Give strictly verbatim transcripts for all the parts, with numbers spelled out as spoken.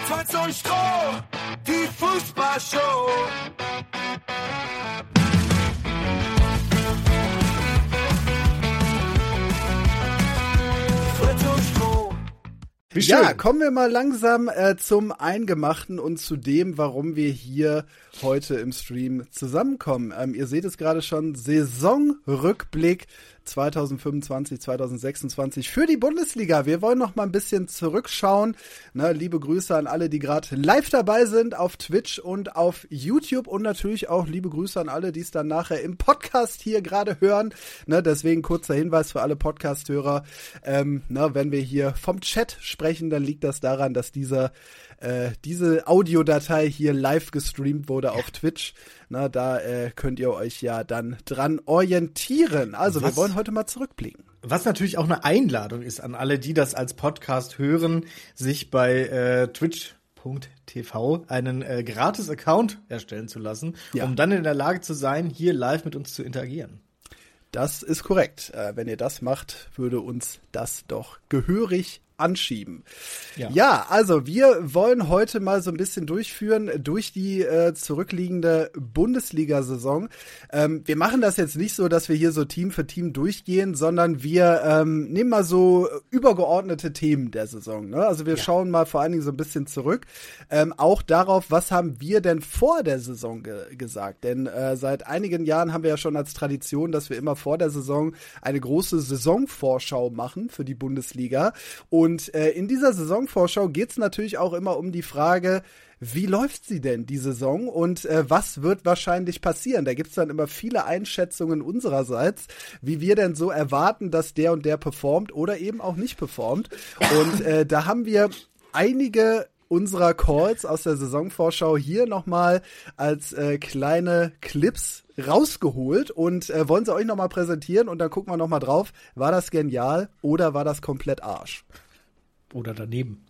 Holz und Stroh, die Fußballshow. Fritz und Stroh. Wie schön. Ja, kommen wir mal langsam äh, zum Eingemachten und zu dem, warum wir hier heute im Stream zusammenkommen. Ähm, ihr seht es gerade schon, Saisonrückblick zwanzig fünfundzwanzig, zwanzig sechsundzwanzig für die Bundesliga. Wir wollen noch mal ein bisschen zurückschauen. Na, liebe Grüße an alle, die gerade live dabei sind auf Twitch und auf YouTube und natürlich auch liebe Grüße an alle, die es dann nachher im Podcast hier gerade hören. Na, deswegen kurzer Hinweis für alle Podcast-Hörer. Ähm, na, wenn wir hier vom Chat sprechen, dann liegt das daran, dass dieser äh, diese Audiodatei hier live gestreamt wurde auf Twitch. Na, da äh, könnt ihr euch ja dann dran orientieren. Also was, wir wollen heute mal zurückblicken. Was natürlich auch eine Einladung ist an alle, die das als Podcast hören, sich bei äh, Twitch Punkt T V einen äh, Gratis-Account erstellen zu lassen, ja. um dann in der Lage zu sein, hier live mit uns zu interagieren. Das ist korrekt. Äh, wenn ihr das macht, würde uns das doch gehörig anschieben. Ja. ja, also wir wollen heute mal so ein bisschen durchführen durch die äh, zurückliegende Bundesliga-Saison. Ähm, wir machen das jetzt nicht so, dass wir hier so Team für Team durchgehen, sondern wir ähm, nehmen mal so übergeordnete Themen der Saison. Ne? Also wir ja. schauen mal vor allen Dingen so ein bisschen zurück, ähm, auch darauf, was haben wir denn vor der Saison ge- gesagt? Denn äh, seit einigen Jahren haben wir ja schon als Tradition, dass wir immer vor der Saison eine große Saisonvorschau machen für die Bundesliga. Und Und äh, in dieser Saisonvorschau geht es natürlich auch immer um die Frage, wie läuft sie denn, die Saison, und äh, was wird wahrscheinlich passieren? Da gibt es dann immer viele Einschätzungen unsererseits, wie wir denn so erwarten, dass der und der performt oder eben auch nicht performt. Und äh, da haben wir einige unserer Calls aus der Saisonvorschau hier nochmal als äh, kleine Clips rausgeholt und äh, wollen sie euch nochmal präsentieren und dann gucken wir nochmal drauf, war das genial oder war das komplett Arsch? Oder daneben.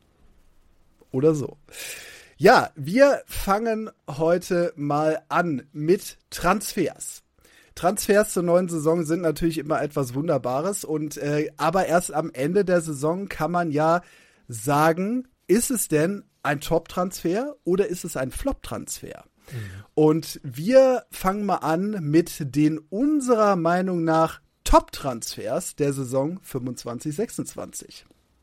Oder so. Ja, wir fangen heute mal an mit Transfers. Transfers zur neuen Saison sind natürlich immer etwas Wunderbares und äh, aber erst am Ende der Saison kann man ja sagen, ist es denn ein Top-Transfer oder ist es ein Flop-Transfer? Mhm. Und wir fangen mal an mit den unserer Meinung nach Top-Transfers der Saison fünfundzwanzig sechsundzwanzig.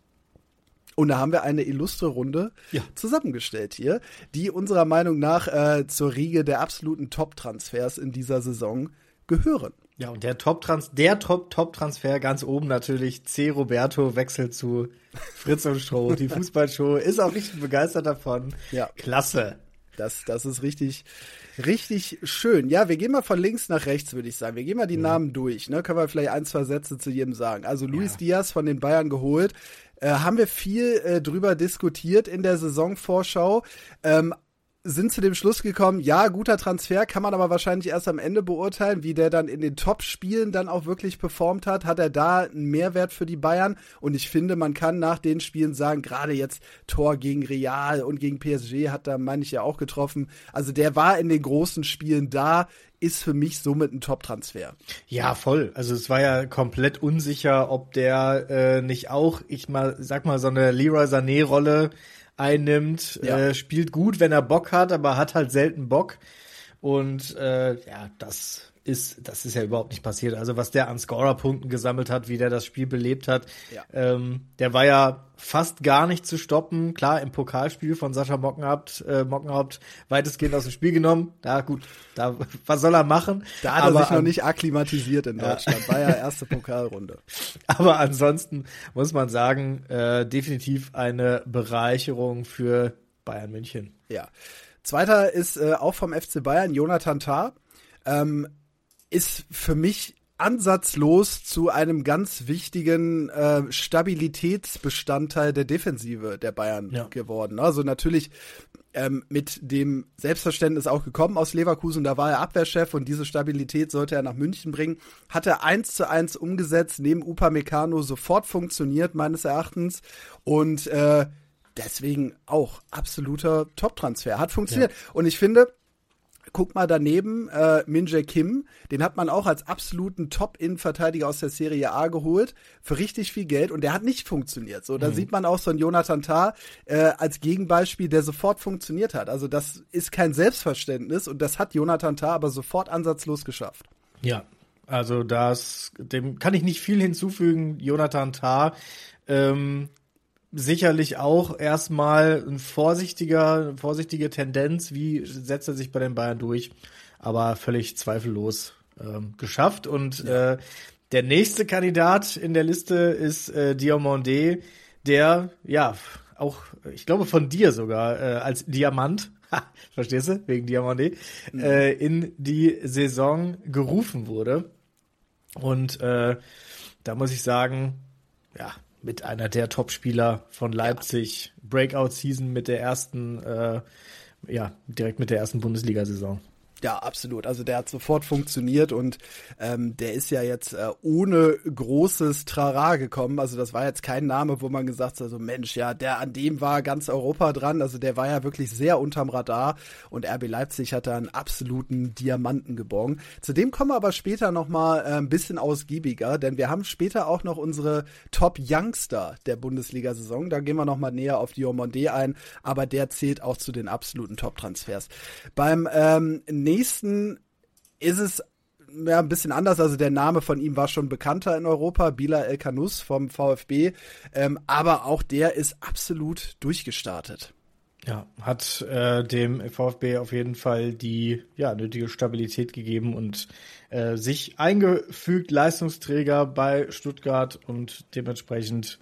Und da haben wir eine illustre Runde ja. zusammengestellt hier, die unserer Meinung nach äh, zur Riege der absoluten Top-Transfers in dieser Saison gehören. Ja, und der Top-Trans- der Top-Top-Transfer ganz oben natürlich, C. Roberto wechselt zu Fritz und Stroh. Die Fußballshow ist auch richtig begeistert davon. Ja. Klasse. Das, das ist richtig, richtig schön. Ja, wir gehen mal von links nach rechts, würde ich sagen. Wir gehen mal die mhm. Namen durch. Ne? Können wir vielleicht ein, zwei Sätze zu jedem sagen. Also Luis ja. Diaz von den Bayern geholt. Äh, haben wir viel äh, drüber diskutiert in der Saisonvorschau. Ähm, sind zu dem Schluss gekommen, ja, guter Transfer, kann man aber wahrscheinlich erst am Ende beurteilen, wie der dann in den Top-Spielen dann auch wirklich performt hat. Hat er da einen Mehrwert für die Bayern? Und ich finde, man kann nach den Spielen sagen, gerade jetzt Tor gegen Real und gegen P S G hat da, meine ich, ja auch getroffen. Also der war in den großen Spielen da, ist für mich somit ein Top-Transfer. Ja, voll. Also es war ja komplett unsicher, ob der äh, nicht auch, ich mal sag mal, so eine Leroy Sané-Rolle einnimmt, ja. äh, spielt gut, wenn er Bock hat, aber hat halt selten Bock. Und äh, ja, das ist das ist ja überhaupt nicht passiert. Also was der an Scorerpunkten gesammelt hat, wie der das Spiel belebt hat, ja. ähm, der war ja fast gar nicht zu stoppen. Klar, im Pokalspiel von Sascha Mockenhaupt, äh, Mockenhaupt weitestgehend aus dem Spiel genommen. Da gut, da was soll er machen? Da hat aber er sich noch nicht akklimatisiert in Deutschland. Ja. War ja erste Pokalrunde. Aber ansonsten muss man sagen, äh, definitiv eine Bereicherung für Bayern München. Ja. Zweiter ist äh, auch vom F C Bayern, Jonathan Tah. Ähm, ist für mich ansatzlos zu einem ganz wichtigen äh, Stabilitätsbestandteil der Defensive der Bayern ja. geworden. Also natürlich ähm, mit dem Selbstverständnis auch gekommen aus Leverkusen, da war er Abwehrchef und diese Stabilität sollte er nach München bringen. Hat er eins zu eins umgesetzt, neben Upamecano sofort funktioniert, meines Erachtens. Und äh, deswegen auch absoluter Top-Transfer. Hat funktioniert. Ja. Und ich finde, guck mal daneben, äh, Min Jae Kim, den hat man auch als absoluten Top-Innenverteidiger aus der Serie A geholt, für richtig viel Geld, und der hat nicht funktioniert. So, da mhm. sieht man auch so einen Jonathan Tah äh, als Gegenbeispiel, der sofort funktioniert hat. Also das ist kein Selbstverständnis, und das hat Jonathan Tah aber sofort ansatzlos geschafft. Ja, also das, dem kann ich nicht viel hinzufügen. Jonathan Tah, ähm, sicherlich auch erstmal ein vorsichtiger, vorsichtige Tendenz, wie setzt er sich bei den Bayern durch, aber völlig zweifellos ähm, geschafft. Und ja. äh, der nächste Kandidat in der Liste ist äh, Diomandé, der, ja, auch, ich glaube von dir sogar, äh, als Diamant, verstehst du, wegen Diamandé, mhm. äh, in die Saison gerufen wurde. Und äh, da muss ich sagen, ja, mit einer der Topspieler von Leipzig, ja. Breakout-Season mit der ersten, äh, ja, direkt mit der ersten Bundesliga-Saison. Ja, absolut. Also der hat sofort funktioniert, und ähm, der ist ja jetzt äh, ohne großes Trara gekommen. Also das war jetzt kein Name, wo man gesagt hat, also Mensch, ja, der an dem war ganz Europa dran. Also der war ja wirklich sehr unterm Radar, und R B Leipzig hat da einen absoluten Diamanten geborgen. Zudem kommen wir aber später noch mal äh, ein bisschen ausgiebiger, denn wir haben später auch noch unsere Top-Youngster der Bundesliga-Saison. Da gehen wir noch mal näher auf Diomandé ein, aber der zählt auch zu den absoluten Top-Transfers. Beim ähm, nächsten ist es ja ein bisschen anders, also der Name von ihm war schon bekannter in Europa, Bilal El-Khanous vom VfB, ähm, aber auch der ist absolut durchgestartet. Ja, hat äh, dem VfB auf jeden Fall die ja nötige Stabilität gegeben und äh, sich eingefügt, Leistungsträger bei Stuttgart, und dementsprechend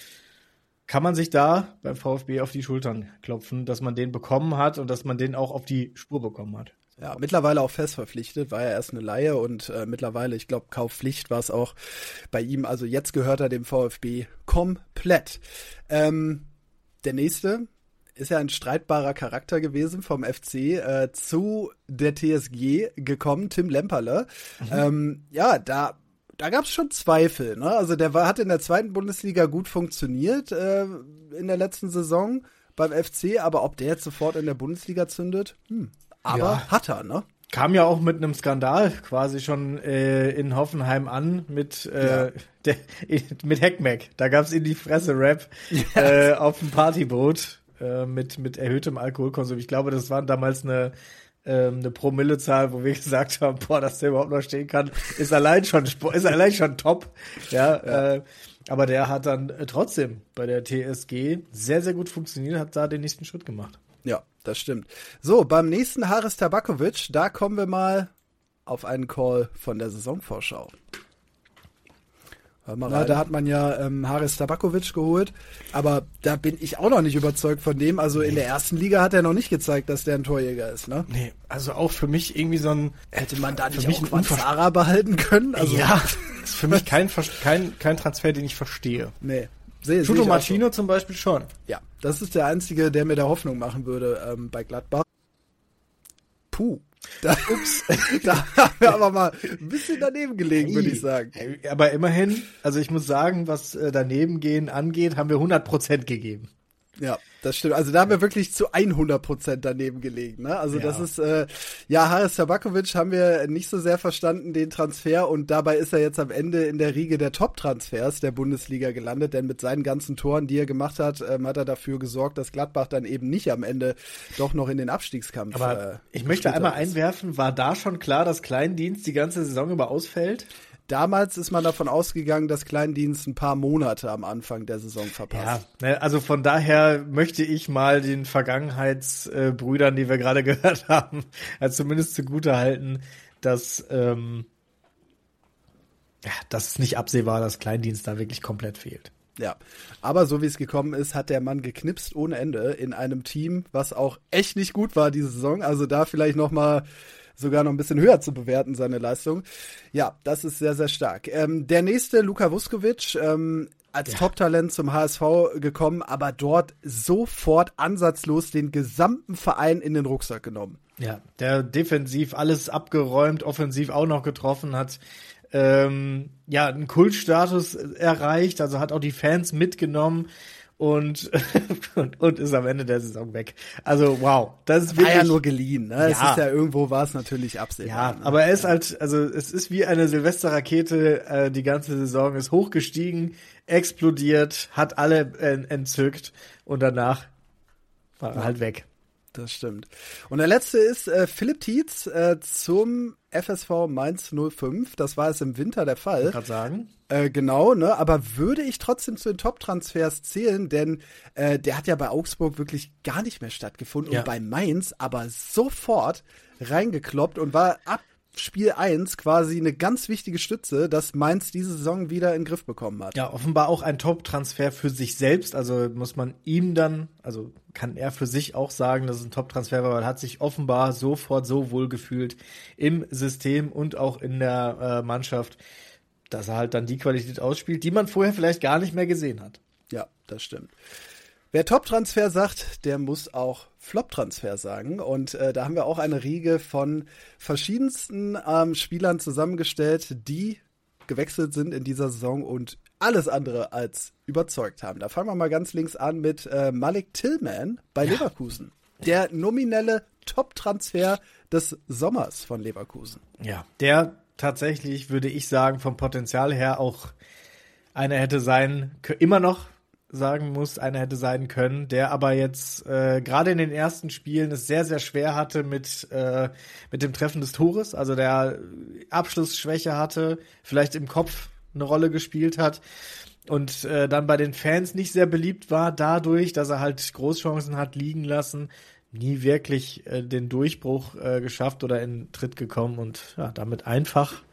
kann man sich da beim VfB auf die Schultern klopfen, dass man den bekommen hat und dass man den auch auf die Spur bekommen hat. Ja, mittlerweile auch fest verpflichtet, war ja erst eine Leihe, und äh, mittlerweile, ich glaube, Kaufpflicht war es auch bei ihm. Also jetzt gehört er dem VfB komplett. Ähm, der nächste ist ja ein streitbarer Charakter gewesen vom F C äh, zu der T S G gekommen, Tim Lemperle. Mhm. Ähm, ja, da Da gab es schon Zweifel, ne? Also der war, hat in der zweiten Bundesliga gut funktioniert äh, in der letzten Saison beim F C, aber ob der jetzt sofort in der Bundesliga zündet, hm. aber ja. hat er, ne? Kam ja auch mit einem Skandal quasi schon äh, in Hoffenheim an mit äh, ja. der, mit Heckmeck. Da gab's in die Fresse-Rap ja. äh, auf dem Partyboot äh, mit mit erhöhtem Alkoholkonsum. Ich glaube, das war damals eine ähm, eine Promillezahl, wo wir gesagt haben, boah, dass der überhaupt noch stehen kann, ist allein schon ist allein schon top. Ja, ja. Äh, aber der hat dann äh, trotzdem bei der T S G sehr sehr gut funktioniert, hat da den nächsten Schritt gemacht. Ja, das stimmt. So, beim nächsten Haris Tabakovic, da kommen wir mal auf einen Call von der Saisonvorschau. Hör mal rein. Na, da hat man ja ähm, Haris Tabakovic geholt, aber da bin ich auch noch nicht überzeugt von dem. Also nee. In der ersten Liga hat er noch nicht gezeigt, dass der ein Torjäger ist, ne? Nee, also auch für mich irgendwie so ein... Hätte man da nicht auch Quanzara behalten können? Also ja, ist für mich kein, kein, kein Transfer, den ich verstehe. Nee. Chuto Martino zum Beispiel schon. Ja, das ist der einzige, der mir da Hoffnung machen würde ähm, bei Gladbach. Puh. Da, ups, da haben wir aber mal ein bisschen daneben gelegen, hey, würde ich sagen. Aber immerhin, also ich muss sagen, was äh, daneben gehen angeht, haben wir hundert Prozent gegeben. Ja, das stimmt. Also da haben wir wirklich zu hundert Prozent daneben gelegen. Ne? Also ja. das ist, äh, ja, Haris Tabakovic haben wir nicht so sehr verstanden, den Transfer. Und dabei ist er jetzt am Ende in der Riege der Top-Transfers der Bundesliga gelandet. Denn mit seinen ganzen Toren, die er gemacht hat, ähm, hat er dafür gesorgt, dass Gladbach dann eben nicht am Ende doch noch in den Abstiegskampf Aber äh, ich möchte einmal ist. einwerfen, war da schon klar, dass Kleindienst die ganze Saison über ausfällt? Damals ist man davon ausgegangen, dass Kleindienst ein paar Monate am Anfang der Saison verpasst. Ja, ne, also von daher möchte ich mal den Vergangenheitsbrüdern, äh, die wir gerade gehört haben, also zumindest zugute halten, dass, ähm, ja, dass es nicht absehbar, dass Kleindienst da wirklich komplett fehlt. Ja, aber so wie es gekommen ist, hat der Mann geknipst ohne Ende in einem Team, was auch echt nicht gut war diese Saison. Also da vielleicht noch mal sogar noch ein bisschen höher zu bewerten, seine Leistung. Ja, das ist sehr, sehr stark. Ähm, der nächste, Luka Vuskovic, ähm, als ja. Top-Talent zum H S V gekommen, aber dort sofort ansatzlos den gesamten Verein in den Rucksack genommen. Ja, der defensiv alles abgeräumt, offensiv auch noch getroffen hat. Ähm, ja, einen Kultstatus erreicht, also hat auch die Fans mitgenommen und, und, und ist am Ende der Saison weg. Also wow, das ist wirklich, war ja nur geliehen, ne? Ja. Es ist ja irgendwo war es natürlich absehbar. Ja, ne? aber er ist halt, also es ist wie eine Silvesterrakete, äh, die ganze Saison ist hochgestiegen, explodiert, hat alle äh, entzückt und danach war er Ja. halt weg. Das stimmt. Und der letzte ist äh, Philipp Tietz äh, zum F S V Mainz null fünf. Das war es im Winter der Fall. Ich kann sagen. Äh, genau, ne? Aber würde ich trotzdem zu den Top-Transfers zählen, denn äh, der hat ja bei Augsburg wirklich gar nicht mehr stattgefunden Ja. und bei Mainz aber sofort reingekloppt und war ab Spiel eins quasi eine ganz wichtige Stütze, dass Mainz diese Saison wieder in den Griff bekommen hat. Ja, offenbar auch ein Top-Transfer für sich selbst. Also muss man ihm dann, also kann er für sich auch sagen, dass es ein Top-Transfer war, weil er hat sich offenbar sofort so wohl gefühlt im System und auch in der äh, Mannschaft, dass er halt dann die Qualität ausspielt, die man vorher vielleicht gar nicht mehr gesehen hat. Ja, das stimmt. Wer Top-Transfer sagt, der muss auch Flop-Transfer sagen. Und äh, da haben wir auch eine Riege von verschiedensten ähm, Spielern zusammengestellt, die gewechselt sind in dieser Saison und alles andere als überzeugt haben. Da fangen wir mal ganz links an mit äh, Malik Tillman bei Ja. Leverkusen. Der nominelle Top-Transfer des Sommers von Leverkusen. Ja, der tatsächlich, würde ich sagen, vom Potenzial her auch einer hätte sein, immer noch sagen muss, einer hätte sein können, der aber jetzt äh, gerade in den ersten Spielen es sehr, sehr schwer hatte mit, äh, mit dem Treffen des Tores, also der Abschlussschwäche hatte, vielleicht im Kopf eine Rolle gespielt hat und äh, dann bei den Fans nicht sehr beliebt war, dadurch, dass er halt Großchancen hat liegen lassen, nie wirklich äh, den Durchbruch äh, geschafft oder in Tritt gekommen und ja, damit einfach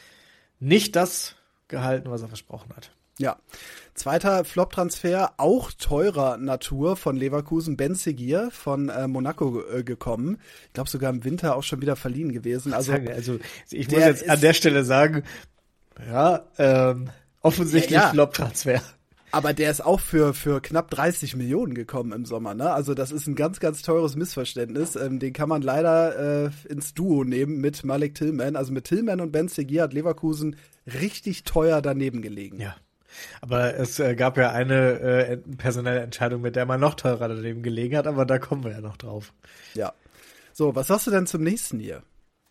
nicht das gehalten, was er versprochen hat. Ja. Zweiter Flop-Transfer, auch teurer Natur von Leverkusen, Ben Seguir von äh, Monaco äh, gekommen. Ich glaube sogar im Winter auch schon wieder verliehen gewesen. Also, also ich muss der jetzt an ist- der Stelle sagen, ja, ähm, offensichtlich Ja, ja. Flop-Transfer. aber der ist auch für, für knapp dreißig Millionen gekommen im Sommer, ne? Also das ist ein ganz, ganz teures Missverständnis. Ähm, den kann man leider äh, ins Duo nehmen mit Malik Tillman. Also mit Tillman und Ben Seguir hat Leverkusen richtig teuer daneben gelegen. Ja. Aber es äh, gab ja eine äh, personelle Entscheidung, mit der man noch teurer daneben gelegen hat, aber da kommen wir ja noch drauf. Ja. So, was sagst du denn zum nächsten hier?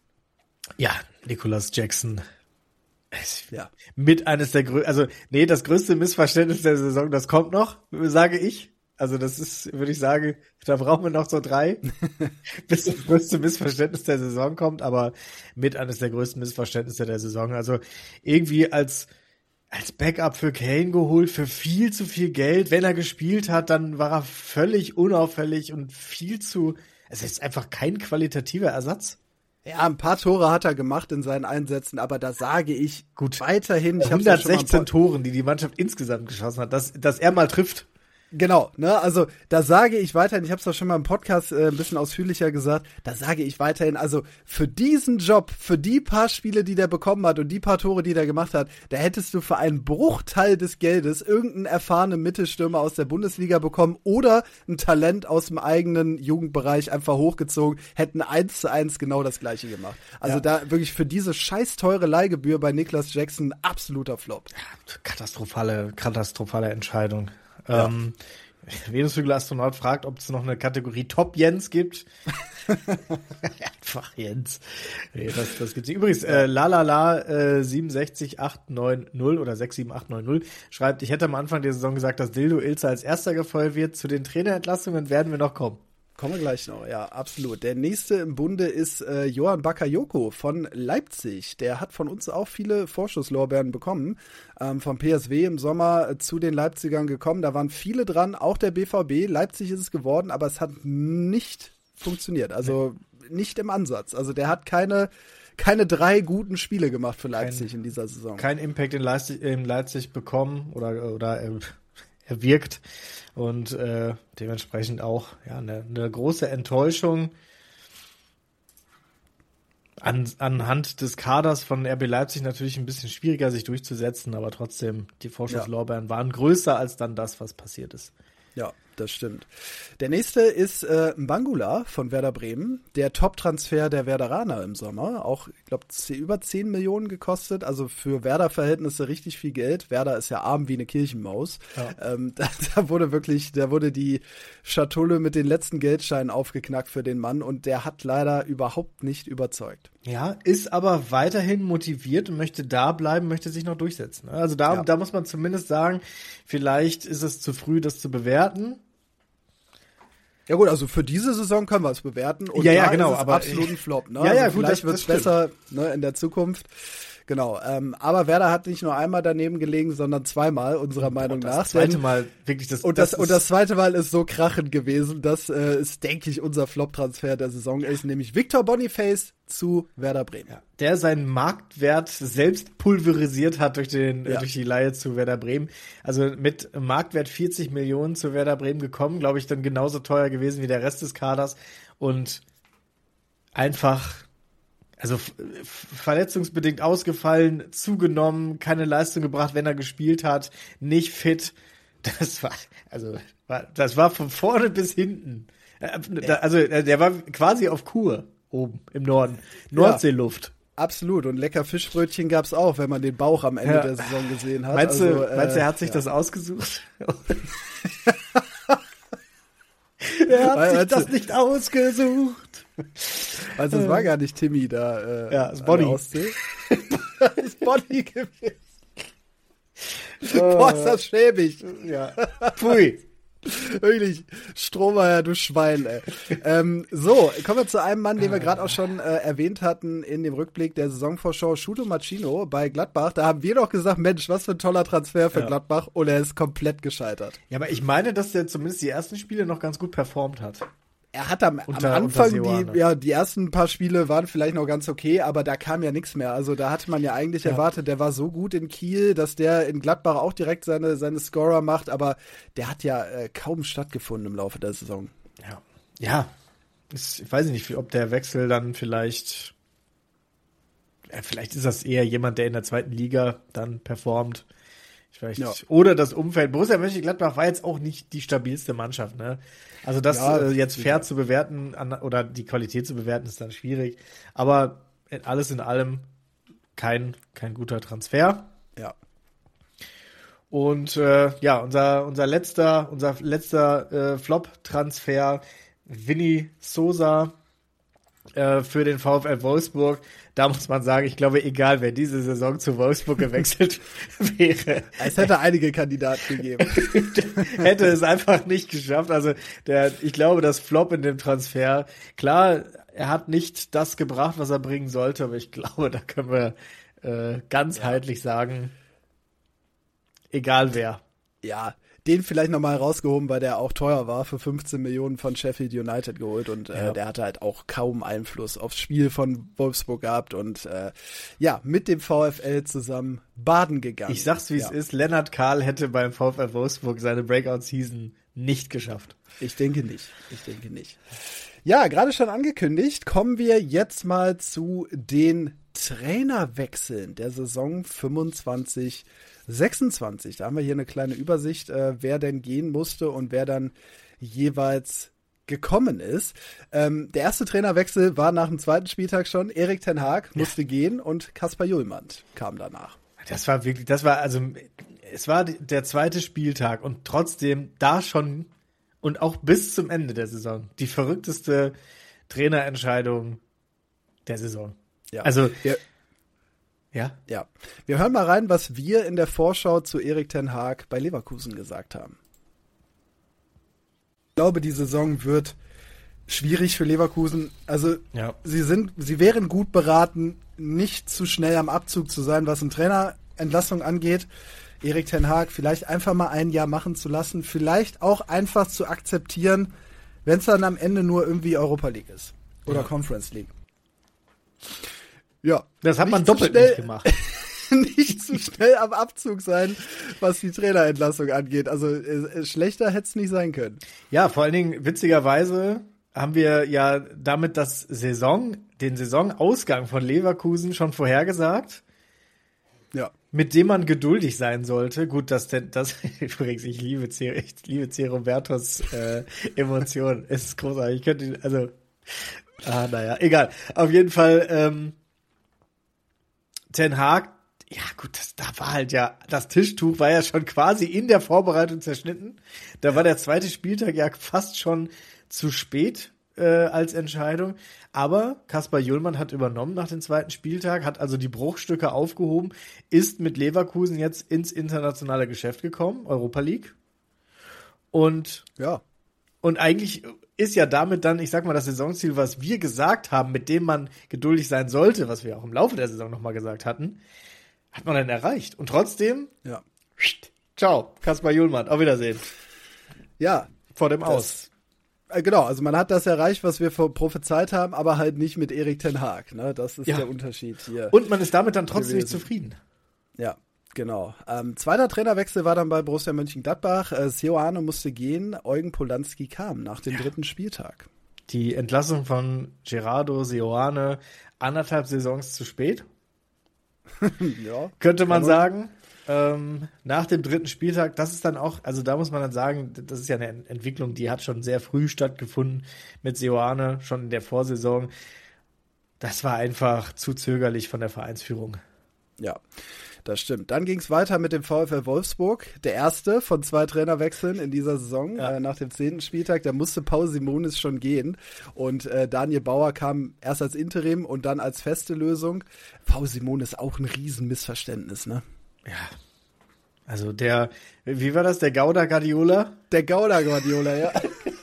Ja, Nicholas Jackson. Es- Ja. Mit eines der größten, also nee, das größte Missverständnis der Saison, das kommt noch, sage ich. Also das ist, würde ich sagen, da brauchen wir noch so drei, bis das größte Missverständnis der Saison kommt, aber mit eines der größten Missverständnisse der Saison. Also irgendwie als als Backup für Kane geholt, für viel zu viel Geld. Wenn er gespielt hat, dann war er völlig unauffällig und viel zu, es ist einfach kein qualitativer Ersatz. Ja, ein paar Tore hat er gemacht in seinen Einsätzen, aber da sage ich gut weiterhin, ich hab's ja schon mal ein hundertsechzehn paar- Toren, die die Mannschaft insgesamt geschossen hat, dass, dass er mal trifft. Genau, ne, also da sage ich weiterhin, ich habe es doch schon mal im Podcast äh, ein bisschen ausführlicher gesagt, da sage ich weiterhin, also für diesen Job, für die paar Spiele, die der bekommen hat und die paar Tore, die der gemacht hat, da hättest du für einen Bruchteil des Geldes irgendeinen erfahrenen Mittelstürmer aus der Bundesliga bekommen oder ein Talent aus dem eigenen Jugendbereich einfach hochgezogen, hätten eins zu eins genau das Gleiche gemacht. Also Ja. da wirklich für diese scheiß teure Leihgebühr bei Niklas Jackson absoluter Flop. Katastrophale, katastrophale Entscheidung. Ja. Ähm, Venusflügel Astronaut fragt, ob es noch eine Kategorie Top Jens gibt. Einfach Jens. Nee, das, das gibt's nicht. Übrigens, äh, lalala äh, sieben sechs acht neun null oder sechs sieben acht neun null schreibt, ich hätte am Anfang der Saison gesagt, dass Dildo Ilse als erster gefeuert wird. Zu den Trainerentlassungen werden wir noch kommen. Kommen wir gleich noch, ja, absolut. Der nächste im Bunde ist äh, Johan Bakayoko von Leipzig. Der hat von uns auch viele Vorschusslorbeeren bekommen. Ähm, vom P S V im Sommer zu den Leipzigern gekommen. Da waren viele dran, auch der B V B. Leipzig ist es geworden, aber es hat nicht funktioniert. Also nee. nicht im Ansatz. Also der hat keine, keine drei guten Spiele gemacht für Leipzig kein, in dieser Saison. Kein Impact in Leipzig, in Leipzig bekommen oder, oder äh, er wirkt. Und äh, dementsprechend auch ja eine, eine große Enttäuschung an, anhand des Kaders von R B Leipzig natürlich ein bisschen schwieriger, sich durchzusetzen, aber trotzdem, die Vorschusslorbeeren ja. waren größer als dann das, was passiert ist. Ja, das stimmt. Der nächste ist äh, Mbangula von Werder Bremen, der Top-Transfer der Werderaner im Sommer. Auch, ich glaube, über zehn Millionen gekostet, also für Werder-Verhältnisse richtig viel Geld. Werder ist ja arm wie eine Kirchenmaus. Ja. Ähm, da, da wurde wirklich, da wurde die Schatulle mit den letzten Geldscheinen aufgeknackt für den Mann und der hat leider überhaupt nicht überzeugt. Ja, ist aber weiterhin motiviert und möchte da bleiben, möchte sich noch durchsetzen. Also da, ja. da muss man zumindest sagen, vielleicht ist es zu früh, das zu bewerten. Ja gut, also für diese Saison können wir es bewerten. Und ja, ja, da genau, ist es aber absolut ein Flop. Ne? Ja, ja, also gut, vielleicht wird es besser, ne, in der Zukunft. Genau, ähm, aber Werder hat nicht nur einmal daneben gelegen, sondern zweimal, unserer oh, Meinung das nach. Das zweite Mal, wirklich, das und das, das und das zweite Mal ist so krachend gewesen, dass äh, es, denke ich, unser Flop-Transfer der Saison ist, nämlich Victor Boniface zu Werder Bremen. Ja, der seinen Marktwert selbst pulverisiert hat durch den ja. äh, durch die Leihe zu Werder Bremen. Also mit Marktwert vierzig Millionen zu Werder Bremen gekommen, glaube ich, dann genauso teuer gewesen wie der Rest des Kaders und einfach Also f- verletzungsbedingt ausgefallen, zugenommen, keine Leistung gebracht, wenn er gespielt hat, nicht fit. Das war, also, war, das war von vorne bis hinten. Ja. Also, der war quasi auf Kur oben im Norden. Nordseeluft. Ja, absolut. Und lecker Fischbrötchen gab's auch, wenn man den Bauch am Ende ja. der Saison gesehen hat. Meinst also, du, äh, meinst du, er hat sich ja. das ausgesucht? Er hat Weil, sich das du, nicht ausgesucht. Also es war gar nicht Timmy da. Äh, ja, ist Bonnie. Das ist Bonnie gewesen. Boah, ist das schäbig. Ja. Pfui. Wirklich, Strohmeier, du Schwein, ey. ähm, so, kommen wir zu einem Mann, den wir gerade auch schon äh, erwähnt hatten in dem Rückblick der Saisonvorschau, Shuto Machino bei Gladbach. Da haben wir doch gesagt, Mensch, was für ein toller Transfer für ja. Gladbach, und er ist komplett gescheitert. Ja, aber ich meine, dass der zumindest die ersten Spiele noch ganz gut performt hat. Er hat am, unter, am Anfang, die, ja, die ersten paar Spiele waren vielleicht noch ganz okay, aber da kam ja nichts mehr. Also da hatte man ja eigentlich ja. erwartet, der war so gut in Kiel, dass der in Gladbach auch direkt seine, seine Scorer macht, aber der hat ja äh, kaum stattgefunden im Laufe der Saison. Ja, ja. Ich weiß nicht, ob der Wechsel dann vielleicht, ja, vielleicht ist das eher jemand, der in der zweiten Liga dann performt. Vielleicht. Ja. Oder das Umfeld. Borussia Mönchengladbach war jetzt auch nicht die stabilste Mannschaft, ne? Also das ja, äh, jetzt fair ja. zu bewerten an, oder die Qualität zu bewerten, ist dann schwierig. Aber alles in allem kein kein guter Transfer. Ja. Und äh, ja, unser unser letzter unser letzter äh, Flop-Transfer, Vinny Sosa äh, für den VfL Wolfsburg. Da muss man sagen, ich glaube, egal wer diese Saison zu Wolfsburg gewechselt wäre. Es hätte einige Kandidaten gegeben. Hätte es einfach nicht geschafft. Also der, ich glaube, das Flop in dem Transfer, klar, er hat nicht das gebracht, was er bringen sollte, aber ich glaube, da können wir äh, ganzheitlich ja. sagen, egal wer. Ja, den vielleicht nochmal rausgehoben, weil der auch teuer war, für fünfzehn Millionen von Sheffield United geholt, und äh, ja. der hatte halt auch kaum Einfluss aufs Spiel von Wolfsburg gehabt und äh, ja, mit dem VfL zusammen baden gegangen. Ich sag's, wie ja. es ist, Lennart Kahl hätte beim VfL Wolfsburg seine Breakout-Season nicht geschafft. Ich denke nicht, ich denke nicht. Ja, gerade schon angekündigt, kommen wir jetzt mal zu den Trainerwechseln der Saison fünfundzwanzig sechsundzwanzig. Da haben wir hier eine kleine Übersicht, äh, wer denn gehen musste und wer dann jeweils gekommen ist. Ähm, der erste Trainerwechsel war nach dem zweiten Spieltag schon. Erik ten Hag musste ja. gehen und Kaspar Hjulmand kam danach. Das war wirklich, das war also, es war der zweite Spieltag und trotzdem da schon und auch bis zum Ende der Saison die verrückteste Trainerentscheidung der Saison. Ja. Also, ja. Ja? Ja. Wir hören mal rein, was wir in der Vorschau zu Erik ten Hag bei Leverkusen gesagt haben. Ich glaube, die Saison wird schwierig für Leverkusen. Also, ja. sie sind, sie wären gut beraten, nicht zu schnell am Abzug zu sein, was eine Trainerentlassung angeht. Erik ten Hag vielleicht einfach mal ein Jahr machen zu lassen, vielleicht auch einfach zu akzeptieren, wenn es dann am Ende nur irgendwie Europa League ist. Oder ja. Conference League. Ja, das hat man doppelt schnell, nicht gemacht. Nicht zu schnell am Abzug sein, was die Trainerentlassung angeht. Also äh, schlechter hätte es nicht sein können. Ja, vor allen Dingen witzigerweise haben wir ja damit das Saison, den Saisonausgang von Leverkusen schon vorhergesagt. Ja. mit dem man geduldig sein sollte. Gut, dass denn das übrigens, ich liebe Cer- ich liebe Cerobertos äh, Emotionen. Es ist großartig. Ich könnte ihn, also ah, naja, egal. Auf jeden Fall ähm, Ten Hag, ja gut, das, da war halt ja, das Tischtuch war ja schon quasi in der Vorbereitung zerschnitten. Da ja. war der zweite Spieltag ja fast schon zu spät äh, als Entscheidung. Aber Kaspar Jullmann hat übernommen nach dem zweiten Spieltag, hat also die Bruchstücke aufgehoben, ist mit Leverkusen jetzt ins internationale Geschäft gekommen, Europa League. Und ja. Und eigentlich ist ja damit dann, ich sag mal, das Saisonziel, was wir gesagt haben, mit dem man geduldig sein sollte, was wir auch im Laufe der Saison nochmal gesagt hatten, hat man dann erreicht. Und trotzdem, ja. ciao, Kaspar Jullmann, auf Wiedersehen. Ja. Vor dem das, Aus. Äh, genau, also man hat das erreicht, was wir prophezeit haben, aber halt nicht mit Erik ten Hag. Ne? Das ist ja. der Unterschied hier. Und man ist damit dann trotzdem gewesen. Nicht zufrieden. Ja. Genau. Ähm, zweiter Trainerwechsel war dann bei Borussia Mönchengladbach. Äh, Seoane musste gehen, Eugen Polanski kam nach dem ja. dritten Spieltag. Die Entlassung von Gerardo Seoane anderthalb Saisons zu spät. ja, könnte man sagen. Ähm, nach dem dritten Spieltag, das ist dann auch, also da muss man dann sagen, das ist ja eine Entwicklung, die hat schon sehr früh stattgefunden mit Seoane, schon in der Vorsaison. Das war einfach zu zögerlich von der Vereinsführung. Ja. Das stimmt. Dann ging es weiter mit dem VfL Wolfsburg. Der erste von zwei Trainerwechseln in dieser Saison. Ja. Äh, nach dem zehnten Spieltag, da musste Paul Simonis schon gehen. Und äh, Daniel Bauer kam erst als Interim und dann als feste Lösung. Paul Simonis auch ein Riesenmissverständnis, ne? Ja. Also der, wie war das, der Gauda Guardiola? Der Gauda Guardiola, ja.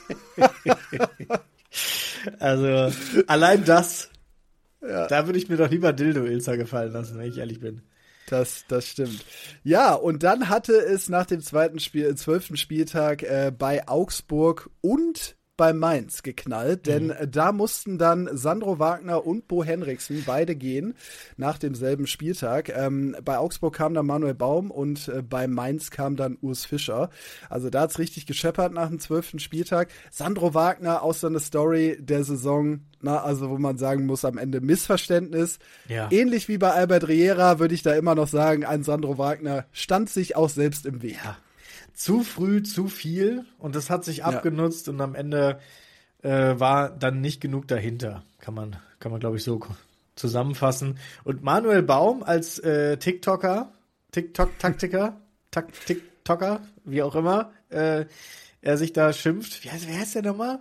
Also allein das, ja. Da würde ich mir doch lieber Dildo-Ilzer gefallen lassen, wenn ich ehrlich bin. Das, das stimmt. Ja, und dann hatte es nach dem zweiten Spiel, zwölften Spieltag äh, bei Augsburg und bei Mainz geknallt, denn mhm. äh, da mussten dann Sandro Wagner und Bo Henriksen beide gehen nach demselben Spieltag. Ähm, bei Augsburg kam dann Manuel Baum und äh, bei Mainz kam dann Urs Fischer. Also da hat's richtig gescheppert nach dem zwölften Spieltag. Sandro Wagner aus so einer Story der Saison, na, also wo man sagen muss, am Ende Missverständnis. Ja. Ähnlich wie bei Albert Riera würde ich da immer noch sagen, ein Sandro Wagner stand sich auch selbst im Weg. Ja. Zu früh, zu viel und das hat sich abgenutzt ja. und am Ende äh, war dann nicht genug dahinter. Kann man, kann man glaube ich so zusammenfassen. Und Manuel Baum als äh, TikToker, TikTok-Taktiker, Tak- TikToker, wie auch immer, äh, er sich da schimpft. Wie heißt, wie heißt der nochmal?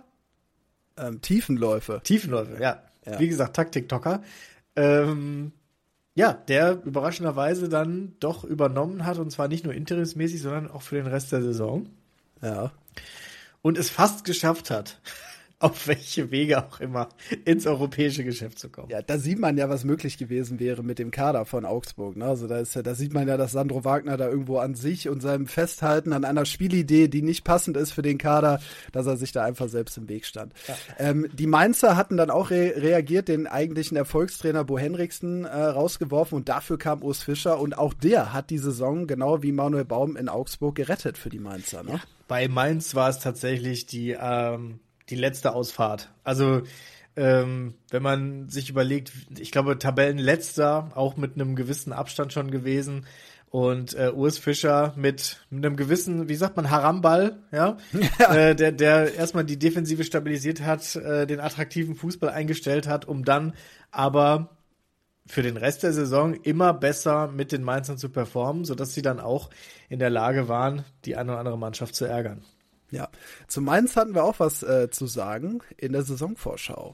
Ähm, Tiefenläufe. Tiefenläufe, ja. ja. Wie gesagt, Tak-TikToker. Ähm, Ja, der überraschenderweise dann doch übernommen hat und zwar nicht nur interimsmäßig, sondern auch für den Rest der Saison. Ja. Und es fast geschafft hat, auf welche Wege auch immer, ins europäische Geschäft zu kommen. Ja, da sieht man ja, was möglich gewesen wäre mit dem Kader von Augsburg. Ne? Also da ist ja, da sieht man ja, dass Sandro Wagner da irgendwo an sich und seinem Festhalten an einer Spielidee, die nicht passend ist für den Kader, dass er sich da einfach selbst im Weg stand. Ja. Ähm, die Mainzer hatten dann auch re- reagiert, den eigentlichen Erfolgstrainer Bo Henriksen äh, rausgeworfen und dafür kam Urs Fischer und auch der hat die Saison, genau wie Manuel Baum in Augsburg, gerettet für die Mainzer. Ne? Ja. Bei Mainz war es tatsächlich die ähm die letzte Ausfahrt. Also ähm, wenn man sich überlegt, ich glaube Tabellenletzter, auch mit einem gewissen Abstand schon gewesen und äh, Urs Fischer mit, mit einem gewissen, wie sagt man, Haramball, ja, ja. Äh, der der erstmal die Defensive stabilisiert hat, äh, den attraktiven Fußball eingestellt hat, um dann aber für den Rest der Saison immer besser mit den Mainzern zu performen, sodass sie dann auch in der Lage waren, die eine oder andere Mannschaft zu ärgern. Ja, zu Mainz hatten wir auch was äh, zu sagen in der Saisonvorschau.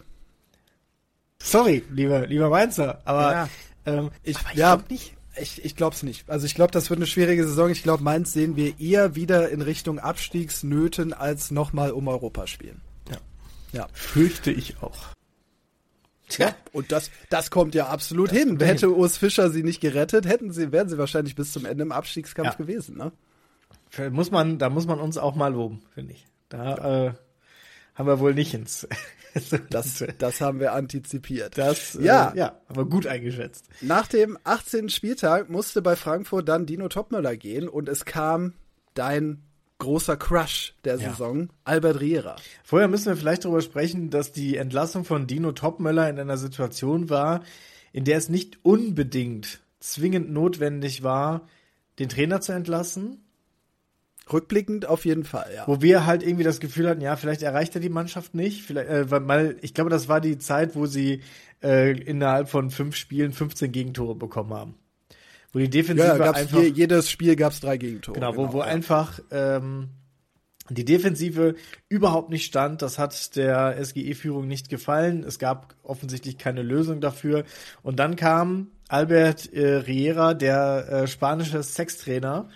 Sorry, lieber, lieber Mainzer, aber ja, ähm, ich, aber ich ja, glaube nicht. Ich, ich glaube es nicht. Also ich glaube, das wird eine schwierige Saison. Ich glaube, Mainz sehen wir eher wieder in Richtung Abstiegsnöten als nochmal um Europa spielen. Ja, ja, fürchte ich auch. Tja, ja, und das, das kommt ja absolut das hin. Hätte hin. Urs Fischer sie nicht gerettet, hätten sie, wären sie wahrscheinlich bis zum Ende im Abstiegskampf ja. gewesen, ne? Muss man, da muss man uns auch mal loben, finde ich. Da ja. äh, haben wir wohl nicht ins. das, das haben wir antizipiert. Das ja. Äh, ja, haben wir gut eingeschätzt. Nach dem achtzehnten Spieltag musste bei Frankfurt dann Dino Topmöller gehen und es kam dein großer Crush der Saison, ja. Albert Riera. Vorher müssen wir vielleicht darüber sprechen, dass die Entlassung von Dino Topmöller in einer Situation war, in der es nicht unbedingt zwingend notwendig war, den Trainer zu entlassen. Rückblickend auf jeden Fall, ja. Wo wir halt irgendwie das Gefühl hatten, ja, vielleicht erreicht er die Mannschaft nicht. Vielleicht, äh, weil ich glaube, das war die Zeit, wo sie äh, innerhalb von fünf Spielen fünfzehn Gegentore bekommen haben. Wo die Defensive ja, gab's einfach... Je, jedes Spiel gab es drei Gegentore. Genau, genau wo, wo ja. einfach ähm, die Defensive überhaupt nicht stand. Das hat der S G E-Führung nicht gefallen. Es gab offensichtlich keine Lösung dafür. Und dann kam Albert äh, Riera, der äh, spanische Sextrainer,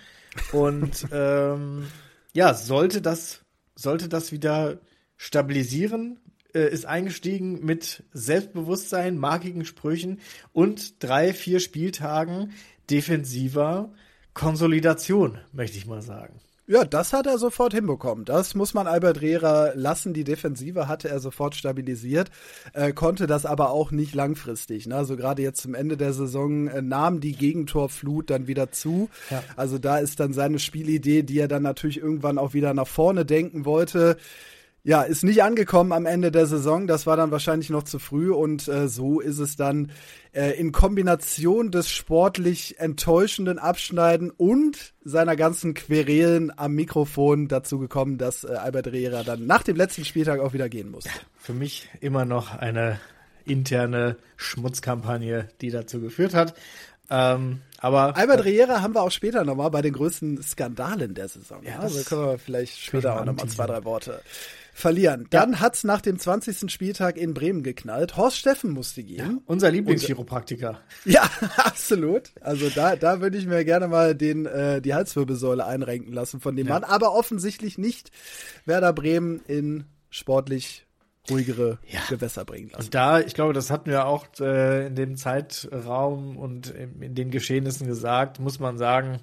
und ähm, ja, sollte das, sollte das wieder stabilisieren, äh, ist eingestiegen mit Selbstbewusstsein, markigen Sprüchen und drei, vier Spieltagen defensiver Konsolidation, möchte ich mal sagen. Ja, das hat er sofort hinbekommen. Das muss man Albert Riera lassen. Die Defensive hatte er sofort stabilisiert, äh, konnte das aber auch nicht langfristig. Ne? Also gerade jetzt zum Ende der Saison äh, nahm die Gegentorflut dann wieder zu. Ja. Also da ist dann seine Spielidee, die er dann natürlich irgendwann auch wieder nach vorne denken wollte, ja, ist nicht angekommen am Ende der Saison. Das war dann wahrscheinlich noch zu früh und äh, so ist es dann äh, in Kombination des sportlich enttäuschenden Abschneiden und seiner ganzen Querelen am Mikrofon dazu gekommen, dass äh, Albert Riera dann nach dem letzten Spieltag auch wieder gehen musste. Ja, für mich immer noch eine interne Schmutzkampagne, die dazu geführt hat. Ähm, aber Albert Riera haben wir auch später nochmal bei den größten Skandalen der Saison. Ja, also können wir vielleicht später auch nochmal zwei, drei Worte verlieren. Ja. Dann hat's nach dem zwanzigsten Spieltag in Bremen geknallt. Horst Steffen musste gehen. Ja, unser Lieblingschiropraktiker. Ja, absolut. Also da, da würde ich mir gerne mal den, äh, die Halswirbelsäule einrenken lassen von dem ja. Mann. Aber offensichtlich nicht Werder Bremen in sportlich ruhigere ja. Gewässer bringen lassen. Und da, ich glaube, das hatten wir auch äh, in dem Zeitraum und in, in den Geschehnissen gesagt, muss man sagen,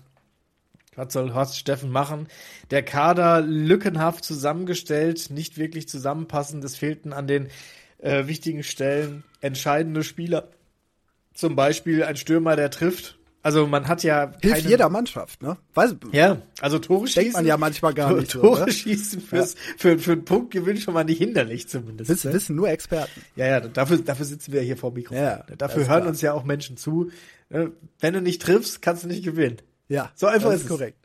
was soll Horst Steffen machen? Der Kader lückenhaft zusammengestellt, nicht wirklich zusammenpassend. Es fehlten an den äh, wichtigen Stellen entscheidende Spieler. Zum Beispiel ein Stürmer, der trifft. Also man hat ja hilft keine... jeder Mannschaft, ne? Weiß, ja, also Tore denkt schießen. Denkt man ja manchmal gar nicht. Tore so, ne? schießen fürs, ja. für, für einen Punktgewinn schon mal nicht hinderlich zumindest. Wissen, ne? wissen nur Experten. Ja, ja, dafür, dafür sitzen wir hier vor dem Mikrofon. Ja, dafür hören klar. uns ja auch Menschen zu. Wenn du nicht triffst, kannst du nicht gewinnen. Ja, so einfach das ist ist korrekt.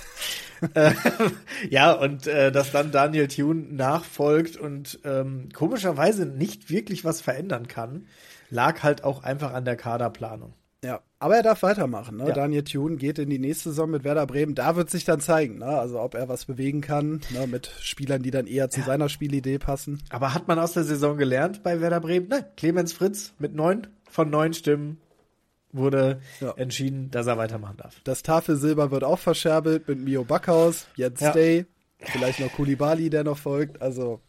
Ja, und äh, dass dann Daniel Thune nachfolgt und ähm, komischerweise nicht wirklich was verändern kann, lag halt auch einfach an der Kaderplanung. Ja, aber er darf weitermachen. Ne? Ja. Daniel Thune geht in die nächste Saison mit Werder Bremen. Da wird sich dann zeigen, ne? Also ob er was bewegen kann, ne? Mit Spielern, die dann eher zu ja. seiner Spielidee passen. Aber hat man aus der Saison gelernt bei Werder Bremen? Nein, Clemens Fritz mit neun von neun Stimmen wurde ja. entschieden, dass er weitermachen darf. Das Tafelsilber wird auch verscherbelt mit Mio Backhaus, Jens ja. Day, vielleicht noch Koulibaly, der noch folgt. Also,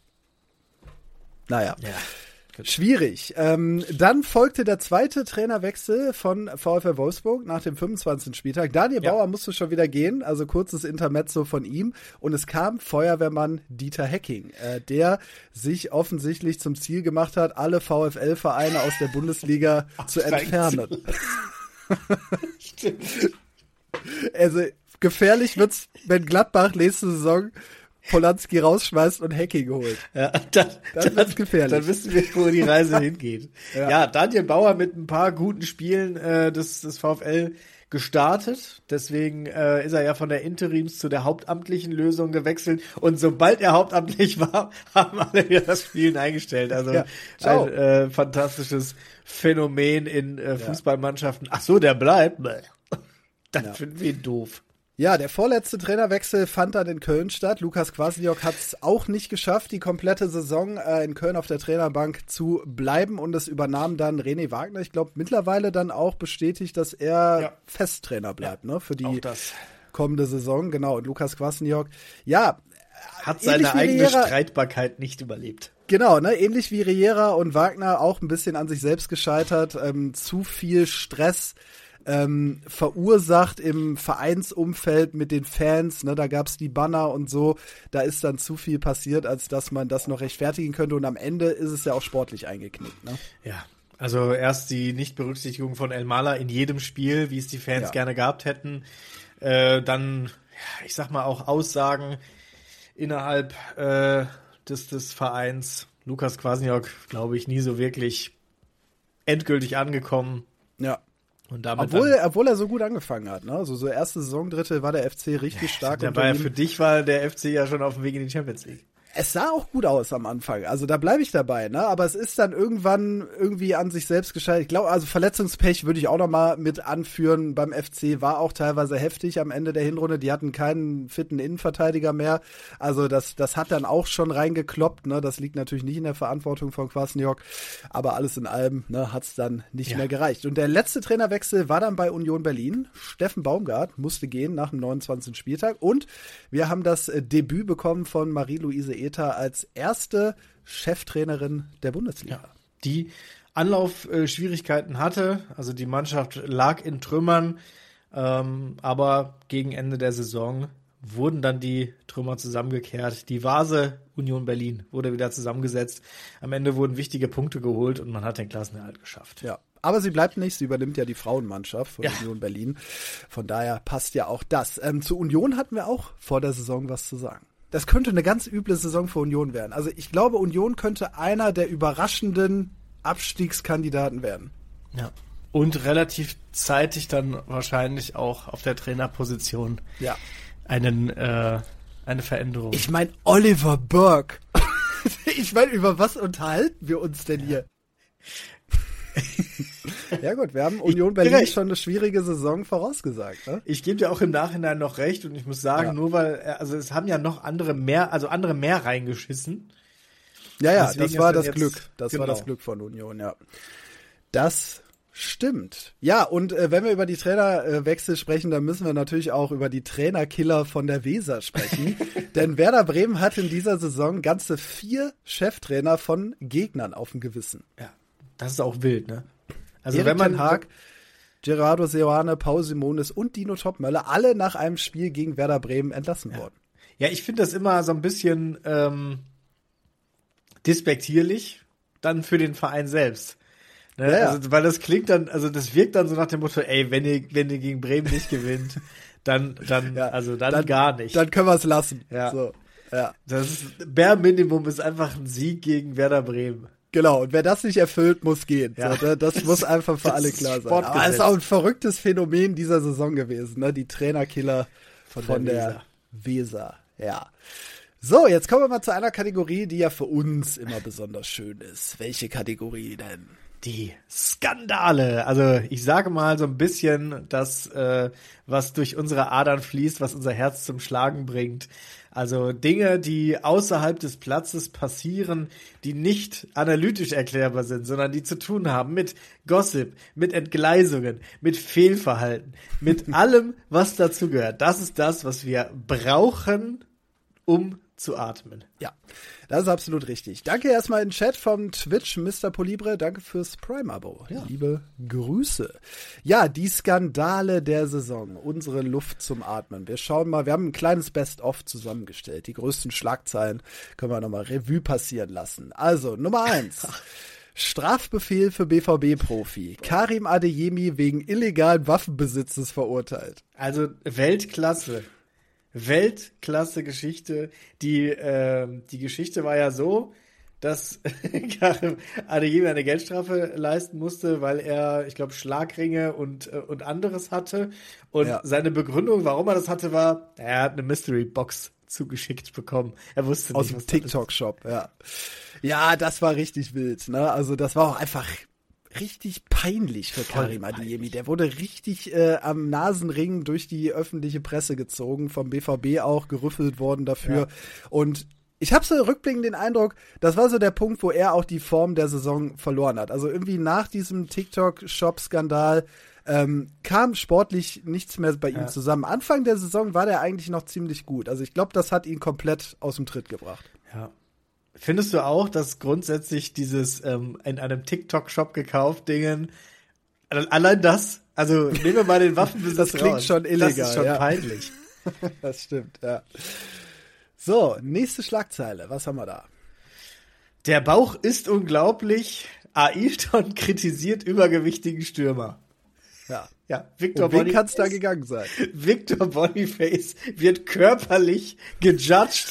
naja. Ja. Schwierig. Ähm, dann folgte der zweite Trainerwechsel von VfL Wolfsburg nach dem fünfundzwanzigsten Spieltag. Daniel ja. Bauer musste schon wieder gehen, also kurzes Intermezzo von ihm. Und es kam Feuerwehrmann Dieter Hecking, äh, der sich offensichtlich zum Ziel gemacht hat, alle VfL-Vereine aus der Bundesliga zu entfernen. Stimmt. Also gefährlich wird's, wenn Gladbach nächste Saison Polanski rausschmeißt und Hecking holt. Ja, dann, dann wird's gefährlich. Dann wissen wir, wo die Reise hingeht. Ja. ja, Daniel Bauer mit ein paar guten Spielen äh, des, des VfL gestartet. Deswegen äh, ist er ja von der Interims zu der hauptamtlichen Lösung gewechselt. Und sobald er hauptamtlich war, haben alle wieder das Spielen eingestellt. Also ja, ein äh, fantastisches Phänomen in äh, Fußballmannschaften. Ach so, der bleibt. Dann ja. finden wir ihn doof. Ja, der vorletzte Trainerwechsel fand dann in Köln statt. Lukas Kwasniok hat es auch nicht geschafft, die komplette Saison äh, in Köln auf der Trainerbank zu bleiben und es übernahm dann René Wagner. Ich glaube, mittlerweile dann auch bestätigt, dass er ja. Festtrainer bleibt, ja, ne, für die kommende Saison. Genau, und Lukas Kwasniok, ja, hat seine eigene Riera, Streitbarkeit nicht überlebt. Genau, ne, ähnlich wie Riera und Wagner auch ein bisschen an sich selbst gescheitert, ähm, zu viel Stress Ähm, verursacht im Vereinsumfeld mit den Fans, ne, da gab's die Banner und so, da ist dann zu viel passiert, als dass man das noch rechtfertigen könnte und am Ende ist es ja auch sportlich eingeknickt, ne? Ja, also erst die Nichtberücksichtigung von El Mala in jedem Spiel, wie es die Fans ja. gerne gehabt hätten, äh, dann, ich sag mal auch Aussagen innerhalb äh, des, des Vereins, Lukas Kwasniok, glaube ich, nie so wirklich endgültig angekommen. Ja. Und damit obwohl, dann, obwohl er so gut angefangen hat, ne? Also so erste Saisondrittel war der F C richtig stark. Ja, ja für dich war der F C ja schon auf dem Weg in die Champions League. Es sah auch gut aus am Anfang, also da bleibe ich dabei, ne? Aber es ist dann irgendwann irgendwie an sich selbst gescheitert. Ich glaube, also Verletzungspech würde ich auch noch mal mit anführen beim F C, war auch teilweise heftig am Ende der Hinrunde. Die hatten keinen fitten Innenverteidiger mehr, also das das hat dann auch schon reingekloppt, ne? Das liegt natürlich nicht in der Verantwortung von Kwasniok, aber alles in allem, ne, hat's dann nicht ja. mehr gereicht. Und der letzte Trainerwechsel war dann bei Union Berlin. Steffen Baumgart musste gehen nach dem neunundzwanzigsten Spieltag und wir haben das äh, Debüt bekommen von Marie-Louise Ether als erste Cheftrainerin der Bundesliga. Ja, die Anlaufschwierigkeiten hatte, also die Mannschaft lag in Trümmern, ähm, aber gegen Ende der Saison wurden dann die Trümmer zusammengekehrt. Die Vase Union Berlin wurde wieder zusammengesetzt. Am Ende wurden wichtige Punkte geholt und man hat den Klassenerhalt geschafft. Ja. Aber sie bleibt nicht, sie übernimmt ja die Frauenmannschaft von ja. Union Berlin. Von daher passt ja auch das. Ähm, zu Union hatten wir auch vor der Saison was zu sagen. Das könnte eine ganz üble Saison für Union werden. Also ich glaube, Union könnte einer der überraschenden Abstiegskandidaten werden. Ja. Und relativ zeitig dann wahrscheinlich auch auf der Trainerposition ja. einen, äh, eine Veränderung. Ich meine, Oliver Burke. Ich meine, über was unterhalten wir uns denn hier? Ja gut, wir haben Union Berlin schon eine schwierige Saison vorausgesagt. Ne? Ich gebe dir auch im Nachhinein noch recht und ich muss sagen, ja. nur weil, also es haben ja noch andere mehr, also andere mehr reingeschissen. Ja, ja, Deswegen das war das jetzt, Glück. Das genau. war das Glück von Union, ja. Das stimmt. Ja, und äh, wenn wir über die Trainerwechsel äh, sprechen, dann müssen wir natürlich auch über die Trainerkiller von der Weser sprechen. Denn Werder Bremen hat in dieser Saison ganze vier Cheftrainer von Gegnern auf dem Gewissen. Ja, das ist auch wild, ne? Also Erik wenn man Ten Hag, Gerardo Seoane, Paul Simonis und Dino Topmöller alle nach einem Spiel gegen Werder Bremen entlassen ja. worden. Ja, ich finde das immer so ein bisschen ähm, despektierlich dann für den Verein selbst. Ne? Ja, ja. Also, weil das klingt dann, also das wirkt dann so nach dem Motto, ey, wenn ihr, wenn ihr gegen Bremen nicht gewinnt, dann, dann, ja, also dann, dann gar nicht. Dann können wir es lassen. Ja. So, ja. Das ist, Bare Minimum ist einfach ein Sieg gegen Werder Bremen. Genau, und wer das nicht erfüllt, muss gehen. Ja. So, das, das muss einfach für alle klar sein. Aber es ist auch ein verrücktes Phänomen dieser Saison gewesen, ne? Die Trainerkiller von, von der, der Weser. Weser. Ja. So, jetzt kommen wir mal zu einer Kategorie, die ja für uns immer besonders schön ist. Welche Kategorie denn? Die Skandale. Also ich sage mal so ein bisschen das, äh, was durch unsere Adern fließt, was unser Herz zum Schlagen bringt. Also Dinge, die außerhalb des Platzes passieren, die nicht analytisch erklärbar sind, sondern die zu tun haben mit Gossip, mit Entgleisungen, mit Fehlverhalten, mit allem, was dazu gehört. Das ist das, was wir brauchen, um zu atmen. Ja, das ist absolut richtig. Danke erstmal im Chat vom Twitch, Mister Polibre. Danke fürs Prime-Abo. Ja. Liebe Grüße. Ja, die Skandale der Saison. Unsere Luft zum Atmen. Wir schauen mal, wir haben ein kleines Best-of zusammengestellt. Die größten Schlagzeilen können wir nochmal Revue passieren lassen. Also, Nummer eins. Strafbefehl für B V B-Profi. Karim Adeyemi wegen illegalen Waffenbesitzes verurteilt. Also, Weltklasse. Weltklasse-Geschichte. Die, äh, die Geschichte war ja so, dass Karim Adeyemi eine Geldstrafe leisten musste, weil er, ich glaube, Schlagringe und, äh, und anderes hatte. Und ja. seine Begründung, warum er das hatte, war, er hat eine Mystery-Box zugeschickt bekommen. Er wusste aus nicht, was dem TikTok-Shop, ja. Ja, das war richtig wild, ne? Also das war auch einfach richtig peinlich für Karim Adeyemi. Der wurde richtig äh, am Nasenring durch die öffentliche Presse gezogen, vom B V B auch gerüffelt worden dafür. Ja. Und ich habe so rückblickend den Eindruck, das war so der Punkt, wo er auch die Form der Saison verloren hat. Also irgendwie nach diesem TikTok-Shop-Skandal ähm, kam sportlich nichts mehr bei ihm ja. zusammen. Anfang der Saison war der eigentlich noch ziemlich gut. Also ich glaube, das hat ihn komplett aus dem Tritt gebracht. Ja. Findest du auch, dass grundsätzlich dieses ähm, in einem TikTok-Shop gekauft Dingen, allein das, also nehmen wir mal den Waffenbesitz das klingt raus. Schon illegal. Das ist schon ja. peinlich. Das stimmt, ja. So, nächste Schlagzeile, was haben wir da? Der Bauch ist unglaublich, Ailton kritisiert übergewichtigen Stürmer. Ja. Ja, Victor um wen kann es da gegangen sein? Victor Boniface wird körperlich gejudged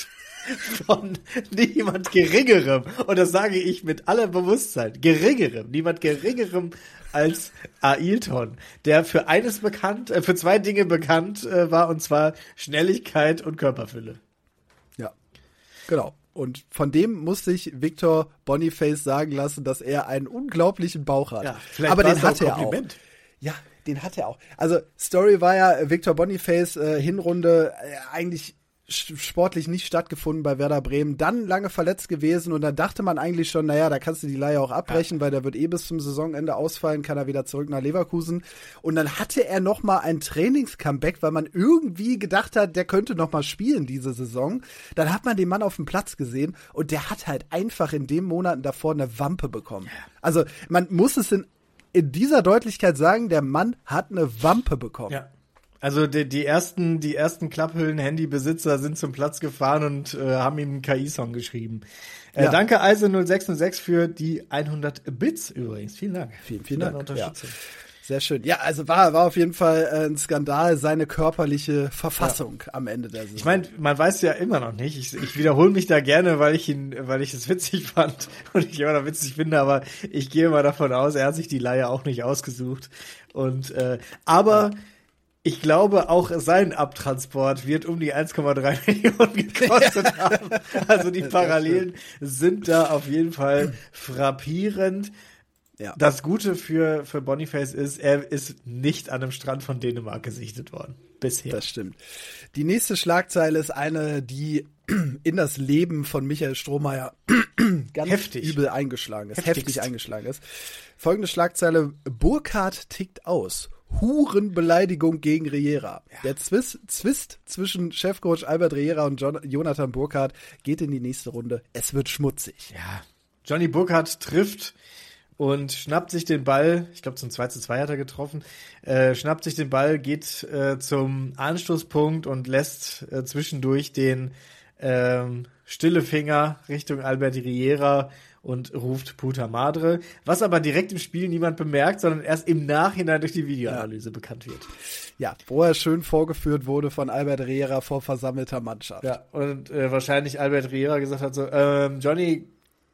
von niemand Geringerem, und das sage ich mit aller Bewusstsein, Geringerem, niemand Geringerem als Ailton, der für eines bekannt, äh, für zwei Dinge bekannt äh, war, und zwar Schnelligkeit und Körperfülle. Ja, genau. Und von dem musste ich Victor Boniface sagen lassen, dass er einen unglaublichen Bauch hat. Ja, vielleicht aber war den es hat auch er auch. Kompliment. Ja, den hat er auch. Also Story war ja, Victor Boniface, äh, Hinrunde, äh, eigentlich sportlich nicht stattgefunden bei Werder Bremen, dann lange verletzt gewesen und dann dachte man eigentlich schon, naja, da kannst du die Leihe auch abbrechen, ja. weil der wird eh bis zum Saisonende ausfallen, kann er wieder zurück nach Leverkusen. Und dann hatte er noch mal ein Trainings-Comeback, weil man irgendwie gedacht hat, der könnte noch mal spielen diese Saison. Dann hat man den Mann auf dem Platz gesehen und der hat halt einfach in den Monaten davor eine Wampe bekommen. Ja. Also man muss es in, in dieser Deutlichkeit sagen, der Mann hat eine Wampe bekommen. Ja. Also die, die ersten, die ersten Klapphüllen-Handybesitzer sind zum Platz gefahren und äh, haben ihm einen K I-Song geschrieben. Äh, ja. Danke Eise null sechs null sechs für die hundert Bits übrigens. Vielen Dank. Vielen, vielen Dank. Unterstützung. Ja. Sehr schön. Ja, also war, war auf jeden Fall ein Skandal, seine körperliche Verfassung ja. am Ende der Saison. Ich meine, man weiß ja immer noch nicht. Ich, ich wiederhole mich da gerne, weil ich ihn, weil ich es witzig fand und ich immer noch witzig finde, aber ich gehe mal davon aus, er hat sich die Leihe auch nicht ausgesucht. Und äh, aber ja. ich glaube, auch sein Abtransport wird um die eins Komma drei Millionen gekostet haben. Also die Parallelen sind da auf jeden Fall frappierend. Ja. Das Gute für, für Boniface ist, er ist nicht an einem Strand von Dänemark gesichtet worden. Bisher. Das stimmt. Die nächste Schlagzeile ist eine, die in das Leben von Michael Strohmeier ganz heftig. übel eingeschlagen ist. Heftigst. Heftig eingeschlagen ist. Folgende Schlagzeile: Burkhardt tickt aus. Hurenbeleidigung gegen Riera. Ja. Der Zwist, Zwist zwischen Chefcoach Albert Riera und John, Jonathan Burkhardt geht in die nächste Runde. Es wird schmutzig. Ja. Johnny Burkhardt trifft und schnappt sich den Ball, ich glaube zum zwei zu zwei hat er getroffen, äh, schnappt sich den Ball, geht äh, zum Anstoßpunkt und lässt äh, zwischendurch den ähm, stille Finger Richtung Albert Riera und ruft Puta Madre, was aber direkt im Spiel niemand bemerkt, sondern erst im Nachhinein durch die Videoanalyse ja. bekannt wird. Ja, wo er schön vorgeführt wurde von Albert Riera vor versammelter Mannschaft. Ja, und äh, wahrscheinlich Albert Riera gesagt hat so, ähm, Johnny,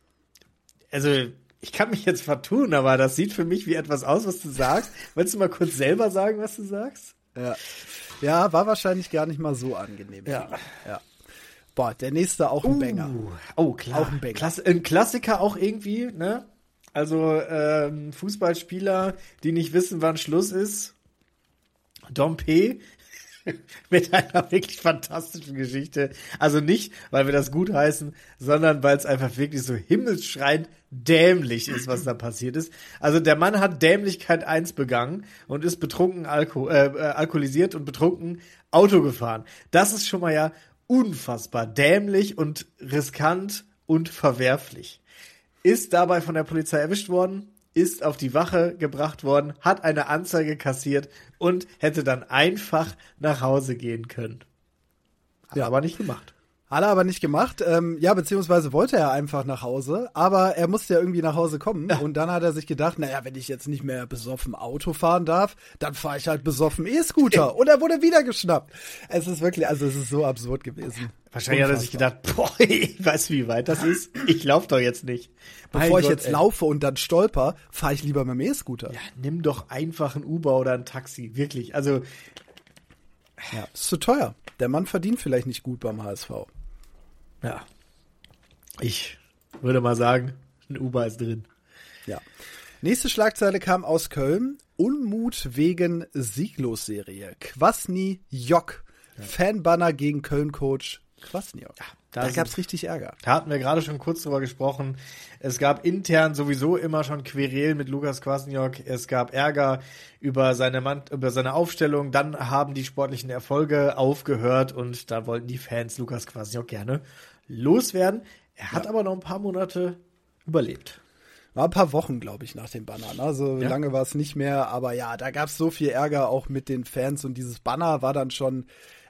also ich kann mich jetzt vertun, aber das sieht für mich wie etwas aus, was du sagst. Willst du mal kurz selber sagen, was du sagst? Ja, ja, war wahrscheinlich gar nicht mal so angenehm. Ja. Ja. Boah, der nächste auch ein uh, Banger. Oh, klar. Auch ein Banger. Klass- ein Klassiker auch irgendwie, ne? Also ähm, Fußballspieler, die nicht wissen, wann Schluss ist. Dompe mit einer wirklich fantastischen Geschichte. Also nicht, weil wir das gut heißen, sondern weil es einfach wirklich so himmelsschreiend dämlich ist, was da passiert ist. Also der Mann hat Dämlichkeit eins begangen und ist betrunken, alko- äh, äh, alkoholisiert und betrunken Auto gefahren. Das ist schon mal ja unfassbar dämlich und riskant und verwerflich. Ist dabei von der Polizei erwischt worden, ist auf die Wache gebracht worden, hat eine Anzeige kassiert und hätte dann einfach nach Hause gehen können. Hat ja. er aber nicht gemacht. Hat er aber nicht gemacht. Ähm, ja, beziehungsweise wollte er einfach nach Hause, aber er musste ja irgendwie nach Hause kommen. Ja. Und dann hat er sich gedacht, naja, wenn ich jetzt nicht mehr besoffen Auto fahren darf, dann fahre ich halt besoffen E-Scooter. Und er wurde wieder geschnappt. Es ist wirklich, also es ist so absurd gewesen. Wahrscheinlich Unfassbar. Hat er sich gedacht, boah, ich weiß, wie weit das ist. Ich laufe doch jetzt nicht. Bevor mein ich Gott, jetzt ey. laufe und dann stolper, fahre ich lieber mit dem E-Scooter. Ja, nimm doch einfach ein Uber oder ein Taxi. Wirklich, also. Ja, ist zu teuer. Der Mann verdient vielleicht nicht gut beim H S V. Ja. Ich würde mal sagen, ein Uber ist drin. Ja. Nächste Schlagzeile kam aus Köln. Unmut wegen Sieglos-Serie. Kwasni Jok. Ja. Fanbanner gegen Köln-Coach Kwasniok. Ja, da da gab es richtig Ärger. Da hatten wir gerade schon kurz drüber gesprochen. Es gab intern sowieso immer schon Querelen mit Lukas Kwasniok. Es gab Ärger über seine, Mann, über seine Aufstellung. Dann haben die sportlichen Erfolge aufgehört und da wollten die Fans Lukas Kwasniok gerne loswerden. Er hat ja. aber noch ein paar Monate überlebt. War ein paar Wochen, glaube ich, nach dem Banner. Ne? So ja. lange war es nicht mehr. Aber ja, da gab es so viel Ärger auch mit den Fans. Und dieses Banner war dann schon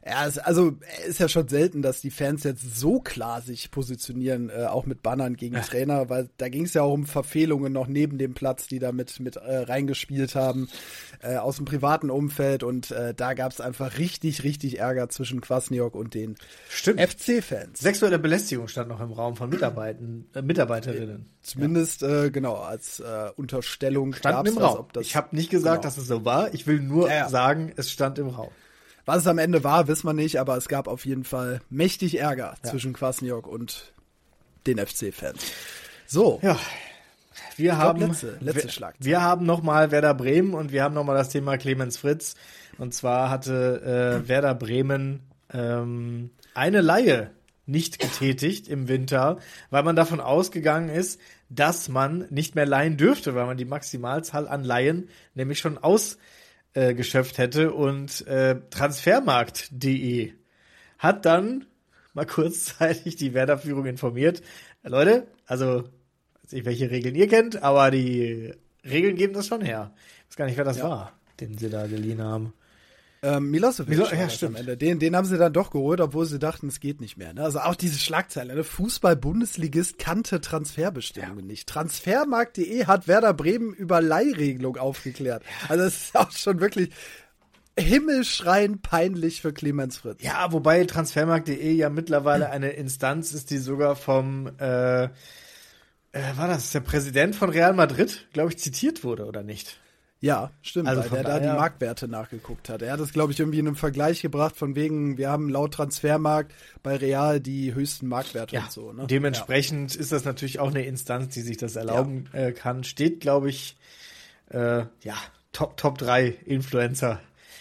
Ja, es, also ist ja schon selten, dass die Fans jetzt so klar sich positionieren, äh, auch mit Bannern gegen ja. Trainer, weil da ging es ja auch um Verfehlungen noch neben dem Platz, die da mit, mit äh, reingespielt haben, äh, aus dem privaten Umfeld und äh, da gab es einfach richtig, richtig Ärger zwischen Kwasniok und den Stimmt. F C-Fans. Sexuelle Belästigung stand noch im Raum von Mitarbeitern, äh, Mitarbeiterinnen. Zumindest, ja. äh, genau, als äh, Unterstellung stand im das, Raum. Ob das, ich habe nicht gesagt, genau. dass es so war, ich will nur ja, ja. sagen, es stand im Raum. Was es am Ende war, wissen wir nicht, aber es gab auf jeden Fall mächtig Ärger ja. zwischen Kwasniok und den F C-Fans. So. Ja. Wir haben, letzte, letzte wir, wir haben nochmal Werder Bremen und wir haben nochmal das Thema Clemens Fritz. Und zwar hatte äh, Werder Bremen ähm, eine Leihe nicht getätigt im Winter, weil man davon ausgegangen ist, dass man nicht mehr leihen dürfte, weil man die Maximalzahl an Leihen nämlich schon aus Äh, geschöpft hätte und äh, Transfermarkt punkt de hat dann mal kurzzeitig die Werder-Führung informiert. Äh, Leute, also weiß nicht, welche Regeln ihr kennt, aber die Regeln geben das schon her. Ich weiß gar nicht, wer das ja. war, den sie da geliehen haben. Ähm, Milosevic, Milo- ja, stimmt. Am Ende. Den, den haben sie dann doch geholt, obwohl sie dachten, es geht nicht mehr. Ne? Also auch diese Schlagzeile, ne? Fußball-Bundesligist kannte Transferbestimmungen ja. nicht. Transfermarkt punkt de hat Werder Bremen über Leihregelung aufgeklärt. Ja. Also das ist auch schon wirklich himmelschreiend peinlich für Clemens Fritz. Ja, wobei Transfermarkt punkt de ja mittlerweile eine Instanz ist, die sogar vom äh, äh, war das der Präsident von Real Madrid, glaube ich, zitiert wurde, oder nicht? Ja, stimmt, also weil der da die Marktwerte nachgeguckt hat. Er hat es, glaube ich, irgendwie in einem Vergleich gebracht, von wegen, wir haben laut Transfermarkt bei Real die höchsten Marktwerte ja, und so. Ne? Dementsprechend ja. ist das natürlich auch eine Instanz, die sich das erlauben ja. äh, kann. Steht, glaube ich, äh, ja, Top, Top drei Influencer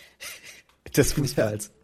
des Fußballs.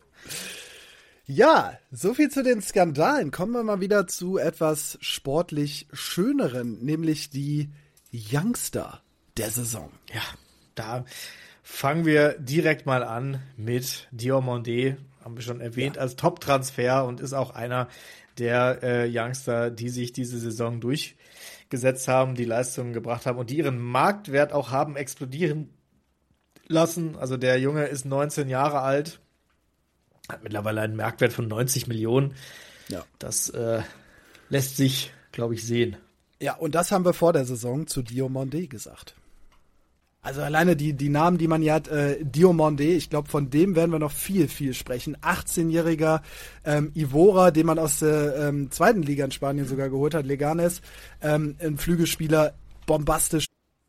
Ja. ja, so viel zu den Skandalen. Kommen wir mal wieder zu etwas sportlich Schöneren, nämlich die Youngster der Saison. Ja. Da fangen wir direkt mal an mit Diomandé, haben wir schon erwähnt, ja. als Top-Transfer und ist auch einer der äh, Youngster, die sich diese Saison durchgesetzt haben, die Leistungen gebracht haben und die ihren Marktwert auch haben explodieren lassen. Also der Junge ist neunzehn Jahre alt, hat mittlerweile einen Marktwert von neunzig Millionen. Ja. Das äh, lässt sich, glaube ich, sehen. Ja, und das haben wir vor der Saison zu Diomandé gesagt. Also alleine die, die Namen, die man hier hat, äh, Diomandé, ich glaube, von dem werden wir noch viel, viel sprechen. achtzehnjähriger ähm, Ivora, den man aus der ähm, zweiten Liga in Spanien sogar geholt hat, Leganes, ähm, ein Flügelspieler, bombastisch.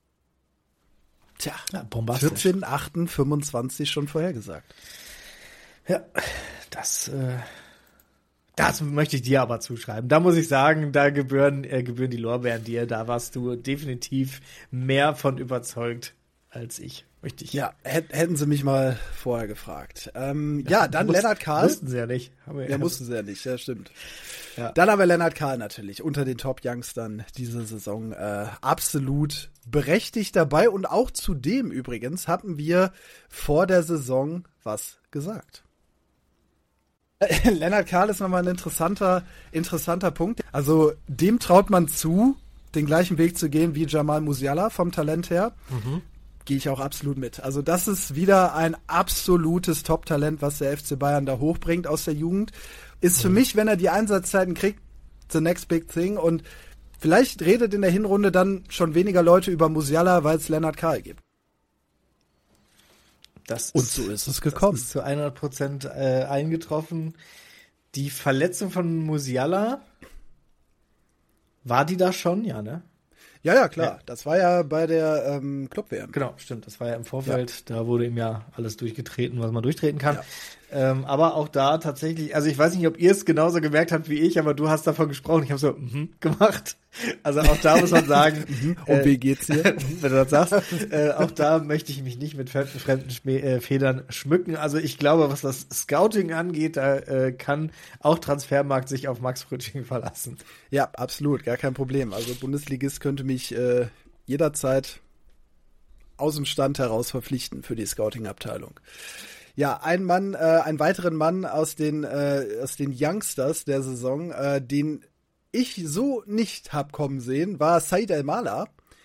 Tja, ja, bombastisch. vierzehn, achten, fünfundzwanzig schon vorhergesagt. Ja, das, äh, das möchte ich dir aber zuschreiben. Da muss ich sagen, da gebühren, äh, gebühren die Lorbeeren dir. Da warst du definitiv mehr von überzeugt als ich. Möchte ich. Ja, hätten sie mich mal vorher gefragt. Ähm, ja, dann Muss, Lennart Kahl. Mussten sie ja nicht. Haben wir, ja, ja, mussten sie ja nicht, ja, stimmt. Ja. Dann haben wir Lennart Kahl natürlich unter den Top-Youngstern diese Saison äh, absolut berechtigt dabei. Und auch zudem übrigens hatten wir vor der Saison was gesagt. Lennart Kahl ist nochmal ein interessanter, interessanter Punkt. Also dem traut man zu, den gleichen Weg zu gehen wie Jamal Musiala vom Talent her. Mhm. Gehe ich auch absolut mit. Also das ist wieder ein absolutes Top-Talent, was der F C Bayern da hochbringt aus der Jugend. Ist für mhm. mich, wenn er die Einsatzzeiten kriegt, the next big thing. Und vielleicht redet in der Hinrunde dann schon weniger Leute über Musiala, weil es Lennart Kahl gibt. Das Und so ist es gekommen. Das ist zu hundert Prozent äh, eingetroffen. Die Verletzung von Musiala, war die da schon? Ja, ne? Ja, ja, klar. Ja. Das war ja bei der ähm, Club-W M. Genau, stimmt. Das war ja im Vorfeld. Ja. Da wurde ihm ja alles durchgetreten, was man durchtreten kann. Ja. Ähm, aber auch da tatsächlich, also ich weiß nicht, ob ihr es genauso gemerkt habt wie ich, aber du hast davon gesprochen. Ich habe so mhm, gemacht. Also auch da muss man sagen. Und äh, wie geht's dir? Wenn du das sagst. äh, auch da möchte ich mich nicht mit fremden, fremden Schme- äh, Federn schmücken. Also ich glaube, was das Scouting angeht, da äh, kann auch Transfermarkt sich auf Max Fritzing verlassen. Ja, absolut, gar kein Problem. Also Bundesligist könnte mich äh, jederzeit aus dem Stand heraus verpflichten für die Scouting-Abteilung. Ja, ein Mann, äh, einen weiteren Mann aus den äh, aus den Youngsters der Saison, äh, den ich so nicht hab kommen sehen, war Said El Mala.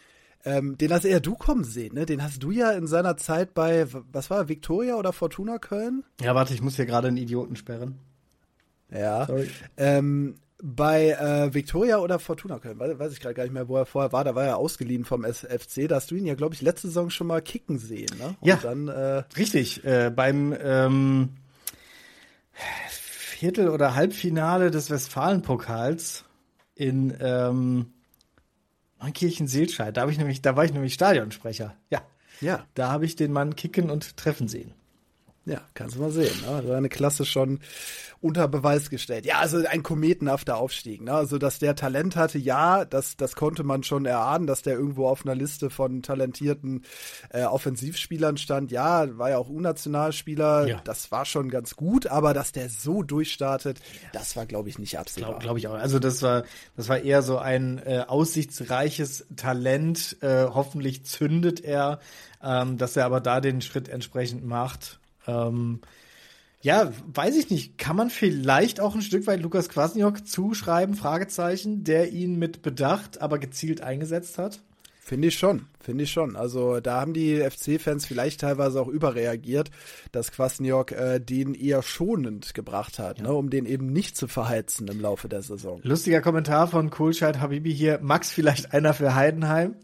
Ähm, den hast eher du kommen sehen, ne? Den hast du ja in seiner Zeit bei, was war, Viktoria oder Fortuna Köln? Ja, warte, ich muss hier gerade einen Idioten sperren. Ja. Sorry. Ähm, bei äh, Viktoria oder Fortuna Köln, weiß, weiß ich gerade gar nicht mehr, wo er vorher war, da war er ausgeliehen vom S F C, da hast du ihn ja, glaube ich, letzte Saison schon mal kicken sehen, ne? Und ja, dann, äh, richtig, äh, beim ähm, Viertel- oder Halbfinale des Westfalenpokals in ähm, Neunkirchen-Seelscheid, da, hab ich nämlich, da war ich nämlich Stadionsprecher, ja. Ja. Da habe ich den Mann kicken und treffen sehen. Ja, kannst du mal sehen. Ne? Da war eine Klasse schon unter Beweis gestellt. Ja, also ein kometenhafter Aufstieg. Ne? Also, dass der Talent hatte, ja, das, das konnte man schon erahnen, dass der irgendwo auf einer Liste von talentierten äh, Offensivspielern stand. Ja, war ja auch U-Nationalspieler. Ja. Das war schon ganz gut, aber dass der so durchstartet, das war, glaube ich, nicht absehbar. Glaube glaub ich auch. Also, das war, das war eher so ein äh, aussichtsreiches Talent. Äh, hoffentlich zündet er, ähm, dass er aber da den Schritt entsprechend macht. Ähm, ja, weiß ich nicht. Kann man vielleicht auch ein Stück weit Lukas Kwasniok zuschreiben, Fragezeichen, der ihn mit Bedacht, aber gezielt eingesetzt hat? Finde ich schon, finde ich schon. Also da haben die F C-Fans vielleicht teilweise auch überreagiert, dass Kwasniok äh, den eher schonend gebracht hat, ja. ne, um den eben nicht zu verheizen im Laufe der Saison. Lustiger Kommentar von Kohlscheid Habibi hier. Max vielleicht einer für Heidenheim?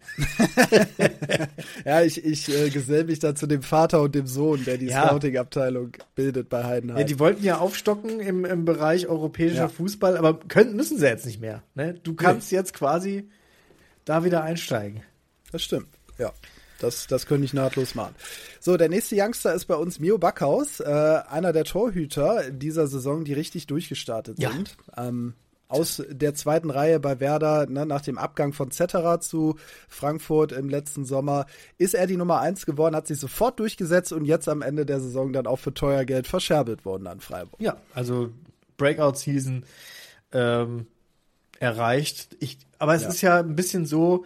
ja, ich, ich äh, gesell mich da zu dem Vater und dem Sohn, der die ja. Scouting-Abteilung bildet bei Heidenheim. Ja, die wollten ja aufstocken im, im Bereich europäischer ja. Fußball, aber können, müssen sie jetzt nicht mehr. Ne? Du kannst nee. jetzt quasi da wieder einsteigen. Das stimmt, ja. Das, das könnte ich nahtlos machen. So, der nächste Youngster ist bei uns Mio Backhaus, äh, einer der Torhüter dieser Saison, die richtig durchgestartet ja. sind. Ähm, aus der zweiten Reihe bei Werder, ne, nach dem Abgang von Zetterer zu Frankfurt im letzten Sommer, ist er die Nummer eins geworden, hat sich sofort durchgesetzt und jetzt am Ende der Saison dann auch für teuer Geld verscherbelt worden an Freiburg. Ja, also Breakout-Season ähm, erreicht. Ich, aber es ja. ist ja ein bisschen so,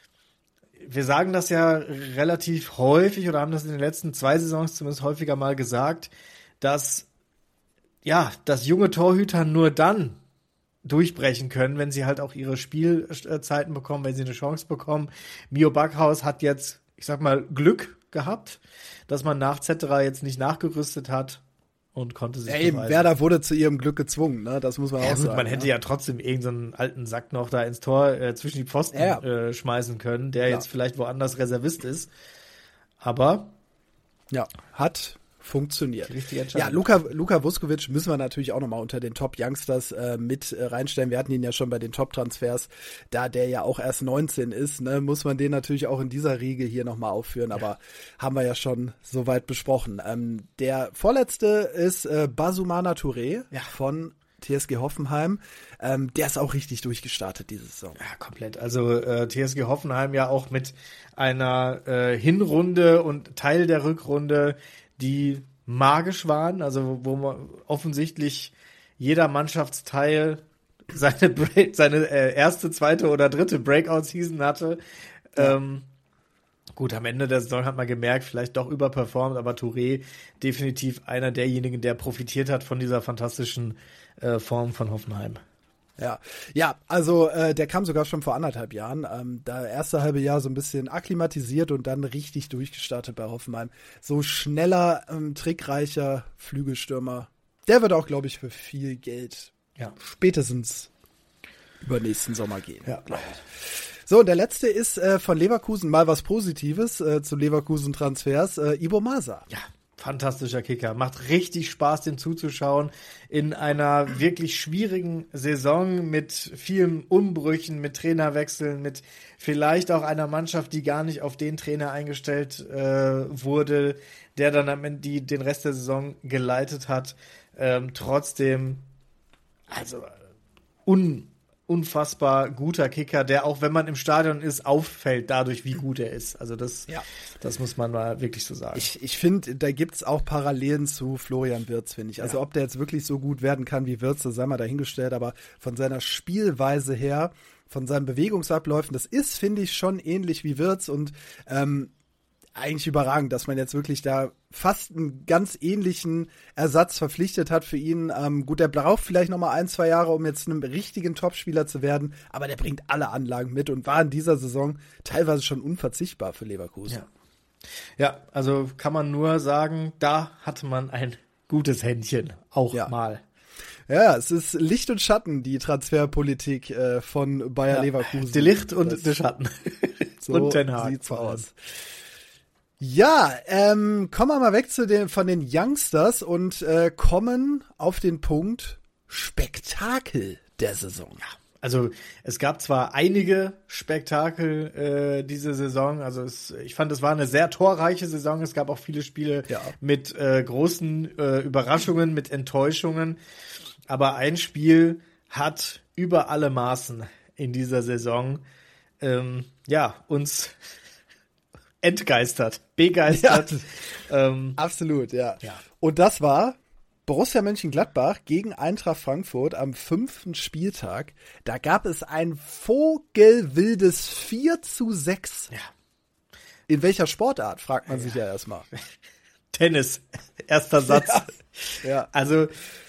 wir sagen das ja relativ häufig oder haben das in den letzten zwei Saisons zumindest häufiger mal gesagt, dass ja, dass junge Torhüter nur dann durchbrechen können, wenn sie halt auch ihre Spielzeiten bekommen, wenn sie eine Chance bekommen. Mio Backhaus hat jetzt, ich sag mal, Glück gehabt, dass man nach Zetterer jetzt nicht nachgerüstet hat und konnte sich ja, eben, beweisen. Werder wurde zu ihrem Glück gezwungen, ne? Das muss man ja, auch gut, sagen. Man hätte ja, ja trotzdem irgendeinen so alten Sack noch da ins Tor äh, zwischen die Pfosten ja. äh, schmeißen können, der ja. jetzt vielleicht woanders Reservist ist. Aber ja, hat funktioniert. Richtige Ja, Luka, Luka Vuskovic müssen wir natürlich auch nochmal unter den Top-Youngsters äh, mit äh, reinstellen. Wir hatten ihn ja schon bei den Top-Transfers. Da der ja auch erst neunzehn ist, ne, muss man den natürlich auch in dieser Riege hier nochmal aufführen. Ja. Aber haben wir ja schon soweit besprochen. Ähm, der vorletzte ist äh, Basumana Touré ja. von T S G Hoffenheim. Ähm, der ist auch richtig durchgestartet diese Saison. Ja, komplett. Also äh, T S G Hoffenheim ja auch mit einer äh, Hinrunde und Teil der Rückrunde, die magisch waren, also wo man offensichtlich jeder Mannschaftsteil seine Break, seine äh, erste, zweite oder dritte Breakout-Season hatte. Ja. Ähm, gut, am Ende der Saison hat man gemerkt, vielleicht doch überperformt, aber Touré definitiv einer derjenigen, der profitiert hat von dieser fantastischen äh, Form von Hoffenheim. Ja, ja, also äh, der kam sogar schon vor anderthalb Jahren. Ähm, da erste halbe Jahr so ein bisschen akklimatisiert und dann richtig durchgestartet bei Hoffenheim. So schneller, ähm, trickreicher Flügelstürmer. Der wird auch, glaube ich, für viel Geld ja. spätestens über nächsten Sommer gehen. Ja. So, und der letzte ist äh, von Leverkusen mal was Positives äh, zu Leverkusen-Transfers. Äh, Ibo Masa. Ja. Fantastischer Kicker. Macht richtig Spaß, dem zuzuschauen. In einer wirklich schwierigen Saison mit vielen Umbrüchen, mit Trainerwechseln, mit vielleicht auch einer Mannschaft, die gar nicht auf den Trainer eingestellt äh, wurde, der dann am Ende die, den Rest der Saison geleitet hat. Ähm, trotzdem, also un unfassbar guter Kicker, der auch, wenn man im Stadion ist, auffällt dadurch, wie gut er ist. Also das, ja. das muss man mal wirklich so sagen. Ich, ich finde, da gibt's auch Parallelen zu Florian Wirtz, finde ich. Also ja. ob der jetzt wirklich so gut werden kann wie Wirtz, das sei mal dahingestellt, aber von seiner Spielweise her, von seinen Bewegungsabläufen, das ist, finde ich, schon ähnlich wie Wirtz und ähm, eigentlich überragend, dass man jetzt wirklich da fast einen ganz ähnlichen Ersatz verpflichtet hat für ihn. Ähm, gut, der braucht vielleicht noch mal ein, zwei Jahre, um jetzt einem richtigen Topspieler zu werden, aber der bringt alle Anlagen mit und war in dieser Saison teilweise schon unverzichtbar für Leverkusen. Ja, ja, also kann man nur sagen, da hatte man ein gutes Händchen, auch ja. mal. Ja, es ist Licht und Schatten, die Transferpolitik äh, von Bayer ja, Leverkusen. Die Licht und der Schatten. So und Ten Hag sieht's aus. Ja, ähm, kommen wir mal weg zu den, von den Youngsters und äh, kommen auf den Punkt Spektakel der Saison. Ja, also es gab zwar einige Spektakel äh, diese Saison, also es, ich fand, es war eine sehr torreiche Saison. Es gab auch viele Spiele ja. mit äh, großen äh, Überraschungen, mit Enttäuschungen. Aber ein Spiel hat über alle Maßen in dieser Saison ähm, ja uns entgeistert, begeistert. Ja, ähm, absolut, ja. ja. Und das war Borussia Mönchengladbach gegen Eintracht Frankfurt am fünften Spieltag. Da gab es ein vogelwildes vier zu sechs. Ja. In welcher Sportart, fragt man ja. sich ja erstmal. Tennis, erster Satz. Ja. ja. Also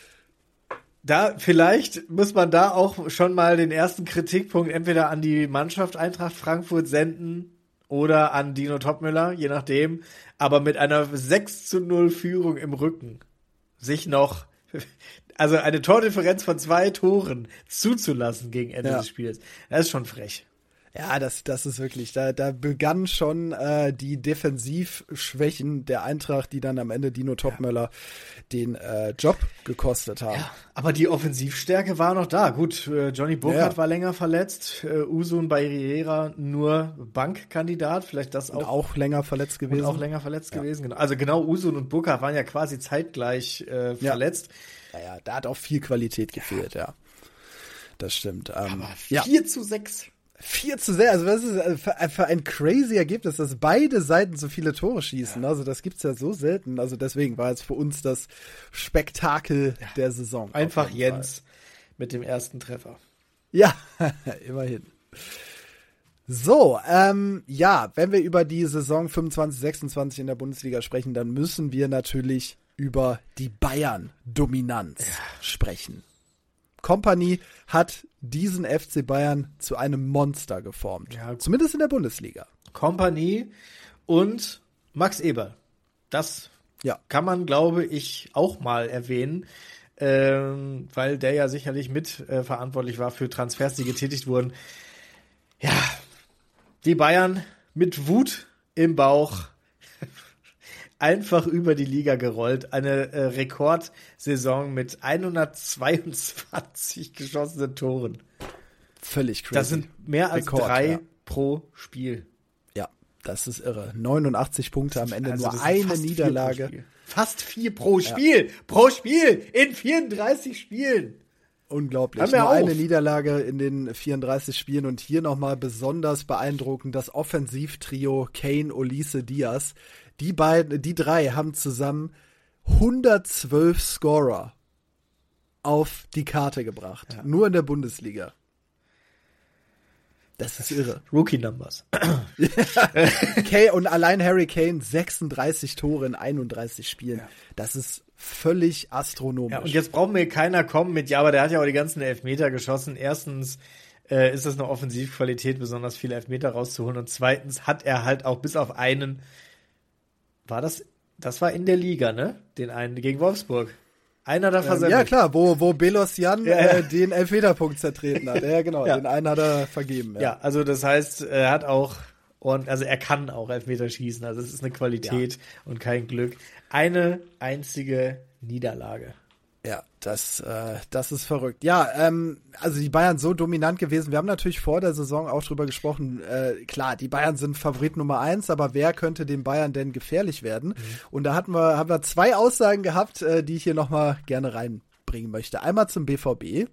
da vielleicht muss man da auch schon mal den ersten Kritikpunkt entweder an die Mannschaft Eintracht Frankfurt senden oder an Dino Topmöller, je nachdem, aber mit einer sechs zu null Führung im Rücken sich noch, also eine Tordifferenz von zwei Toren zuzulassen gegen Ende ja. des Spiels, das ist schon frech. Ja, das, das ist wirklich, da, da begannen schon äh, die Defensivschwächen der Eintracht, die dann am Ende Dino Topmöller ja. den äh, Job gekostet haben. Ja, aber die Offensivstärke war noch da. Gut, äh, Johnny Burkhardt ja. war länger verletzt, äh, Usun Barriera nur Bankkandidat, vielleicht das auch. Und auch länger verletzt gewesen. Und auch länger verletzt ja. gewesen, genau. Also genau, Usun und Burkhardt waren ja quasi zeitgleich äh, verletzt. Ja. ja, ja, da hat auch viel Qualität gefehlt, ja. ja. Das stimmt. Ähm, aber vier ja. zu sechs. vier zu sechs, also das ist einfach ein crazy Ergebnis, dass beide Seiten so viele Tore schießen. Ja. Also das gibt's ja so selten. Also deswegen war jetzt für uns das Spektakel ja. der Saison. Einfach Jens Fall. Mit dem ersten Treffer. Ja, immerhin. So, ähm, ja, wenn wir über die Saison fünfundzwanzig sechsundzwanzig in der Bundesliga sprechen, dann müssen wir natürlich über die Bayern-Dominanz ja. sprechen. Kompany hat diesen F C Bayern zu einem Monster geformt. Ja, zumindest in der Bundesliga. Kompany und Max Eberl. Das ja. kann man, glaube ich, auch mal erwähnen, ähm, weil der ja sicherlich mit äh, verantwortlich war für Transfers, die getätigt wurden. Ja, die Bayern mit Wut im Bauch einfach über die Liga gerollt. Eine äh, Rekordsaison mit hundertzweiundzwanzig geschossenen Toren. Völlig crazy. Das sind mehr als Rekord, drei ja. pro Spiel. Ja, das ist irre. neunundachtzig Punkte am Ende, also nur eine Niederlage. Vier fast vier pro Spiel. Ja. Pro Spiel in vierunddreißig Spielen. Unglaublich. Nur auf. Eine Niederlage in den vierunddreißig Spielen und hier nochmal besonders beeindruckend das Offensivtrio Kane, Olise, Diaz. Die beiden, die drei haben zusammen hundertzwölf Scorer auf die Karte gebracht. Ja. Nur in der Bundesliga. Das ist irre. Rookie Numbers. Kane, und allein Harry Kane sechsunddreißig Tore in einunddreißig Spielen. Ja. Das ist völlig astronomisch. Ja, und jetzt braucht mir keiner kommen mit, ja, aber der hat ja auch die ganzen Elfmeter geschossen. Erstens äh, ist das eine Offensivqualität, besonders viele Elfmeter rauszuholen. Und zweitens hat er halt auch bis auf einen, war das, das war in der Liga, ne? Den einen gegen Wolfsburg. Einer da versemmelt. Ja, klar, wo, wo Belosjan ja, ja. Äh, den Elfmeterpunkt zertreten hat. Ja, genau, ja. Den einen hat er vergeben. Ja, ja, also das heißt, er hat auch, und also er kann auch Elfmeter schießen. Also es ist eine Qualität ja. und kein Glück. Eine einzige Niederlage. Ja, das, äh, das ist verrückt. Ja, ähm, also die Bayern so dominant gewesen. Wir haben natürlich vor der Saison auch drüber gesprochen. Äh, klar, die Bayern sind Favorit Nummer eins, aber wer könnte den Bayern denn gefährlich werden? Mhm. Und da hatten wir, haben wir zwei Aussagen gehabt, äh, die ich hier nochmal gerne reinbringen möchte. Einmal zum B V B.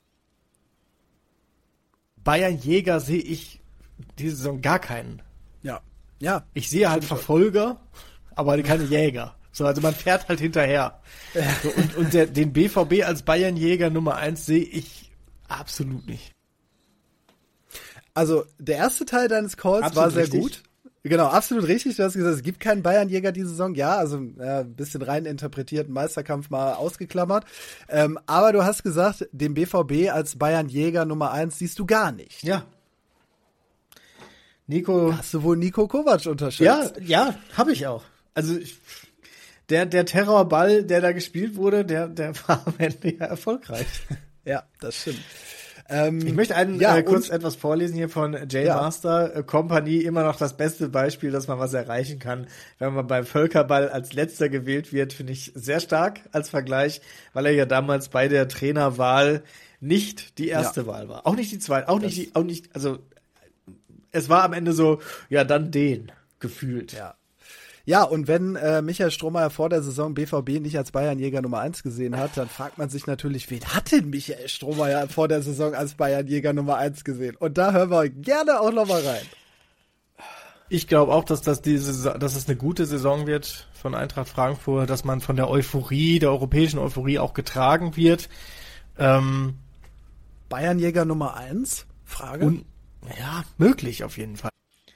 Bayern Jäger sehe ich diese Saison gar keinen. Ja, ja. Ich sehe halt Verfolger, aber keine Jäger. So, also man fährt halt hinterher. So, und und der, den B V B als Bayernjäger Nummer eins sehe ich absolut nicht. Also der erste Teil deines Calls absolut war sehr richtig. gut. Genau, absolut richtig. Du hast gesagt, es gibt keinen Bayernjäger diese Saison. Ja, also ja, ein bisschen rein interpretierten Meisterkampf mal ausgeklammert. Ähm, aber du hast gesagt, den B V B als Bayernjäger Nummer eins siehst du gar nicht. Ja. Nico. Hast du wohl Nico Kovac unterschätzt? Ja, ja, habe ich auch. Also ich, der der Terrorball, der da gespielt wurde, der der war am Ende ja erfolgreich. Ja, das stimmt. Ähm, ich möchte einen, ja, äh, kurz etwas vorlesen hier von Jay ja. Master. Äh, Company, immer noch das beste Beispiel, dass man was erreichen kann. Wenn man beim Völkerball als Letzter gewählt wird, finde ich sehr stark als Vergleich, weil er ja damals bei der Trainerwahl nicht die erste ja. Wahl war. Auch nicht die zweite, auch das nicht die, auch nicht, also es war am Ende so, ja, dann den, gefühlt. Ja. Ja, und wenn äh, Michael Strohmeier vor der Saison B V B nicht als Bayernjäger Nummer eins gesehen hat, dann fragt man sich natürlich, wen hat denn Michael Strohmeier vor der Saison als Bayernjäger Nummer eins gesehen? Und da hören wir gerne auch nochmal rein. Ich glaube auch, dass das diese, dass es eine gute Saison wird von Eintracht Frankfurt, dass man von der Euphorie, der europäischen Euphorie auch getragen wird. Ähm, Bayernjäger Nummer eins? Frage? Und, ja, möglich auf jeden Fall.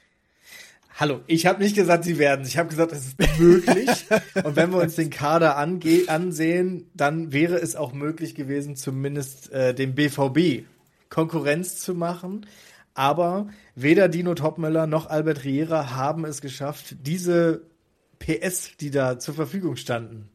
Hallo, ich habe nicht gesagt, sie werden. Ich habe gesagt, es ist möglich. Und wenn wir uns den Kader ange- ansehen, dann wäre es auch möglich gewesen, zumindest äh, dem B V B Konkurrenz zu machen. Aber weder Dino Topmöller noch Albert Riera haben es geschafft, diese P S, die da zur Verfügung standen,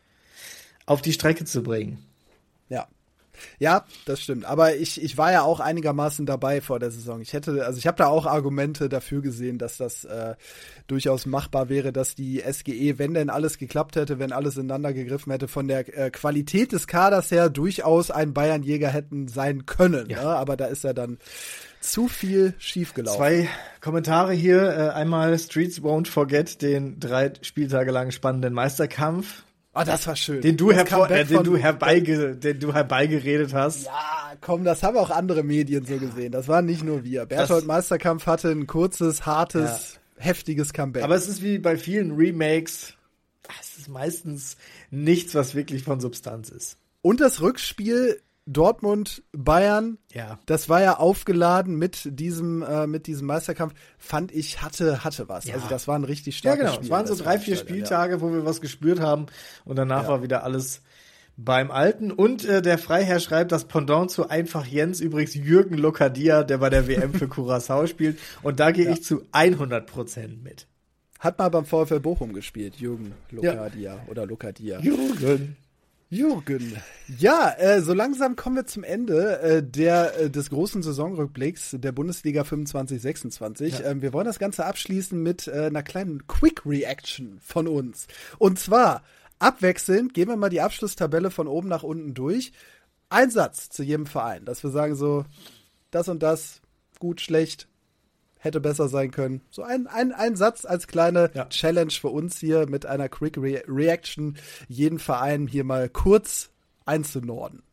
auf die Strecke zu bringen. Ja. Ja, das stimmt. Aber ich, ich war ja auch einigermaßen dabei vor der Saison. Ich hätte, also ich habe da auch Argumente dafür gesehen, dass das äh, durchaus machbar wäre, dass die S G E, wenn denn alles geklappt hätte, wenn alles ineinander gegriffen hätte, von der äh, Qualität des Kaders her durchaus ein Bayernjäger hätten sein können. Ja. Ne? Aber da ist ja dann zu viel schiefgelaufen. Zwei Kommentare hier. Äh, einmal Streets won't forget den drei Spieltage lang spannenden Meisterkampf. Ah, oh, das war schön. Den du, hervor, äh, den, du herbeige, den du herbeigeredet hast. Ja, komm, das haben auch andere Medien so gesehen. Das waren nicht nur wir. Berthold Meisterkampf hatte ein kurzes, hartes, ja. heftiges Comeback. Aber es ist wie bei vielen Remakes, es ist meistens nichts, was wirklich von Substanz ist. Und das Rückspiel Dortmund, Bayern, ja. das war ja aufgeladen mit diesem äh, mit diesem Meisterkampf, fand ich, hatte hatte was. Ja. Also das war ein richtig starkes Spiel. Ja, genau. Spiel. Es waren so drei, vier Spieltage, ja. wo wir was gespürt haben und danach ja. war wieder alles beim Alten. Und äh, der Freiherr schreibt, das Pendant zu Einfach Jens, übrigens Jürgen Lokadia, der bei der W M für Curaçao spielt. Und da gehe ja. ich zu hundert Prozent mit. Hat mal beim VfL Bochum gespielt, Jürgen Lokadia ja. oder Lokadia. Jürgen. Jürgen. Ja, äh, so langsam kommen wir zum Ende äh, der äh, des großen Saisonrückblicks der Bundesliga fünfundzwanzig sechsundzwanzig. Ja. Ähm, wir wollen das Ganze abschließen mit äh, einer kleinen Quick Reaction von uns. Und zwar abwechselnd gehen wir mal die Abschlusstabelle von oben nach unten durch. Ein Satz zu jedem Verein, dass wir sagen so, das und das, gut, schlecht, hätte besser sein können. So ein, ein, ein Satz als kleine ja. Challenge für uns hier mit einer Quick Re- Reaction, jeden Verein hier mal kurz einzunorden.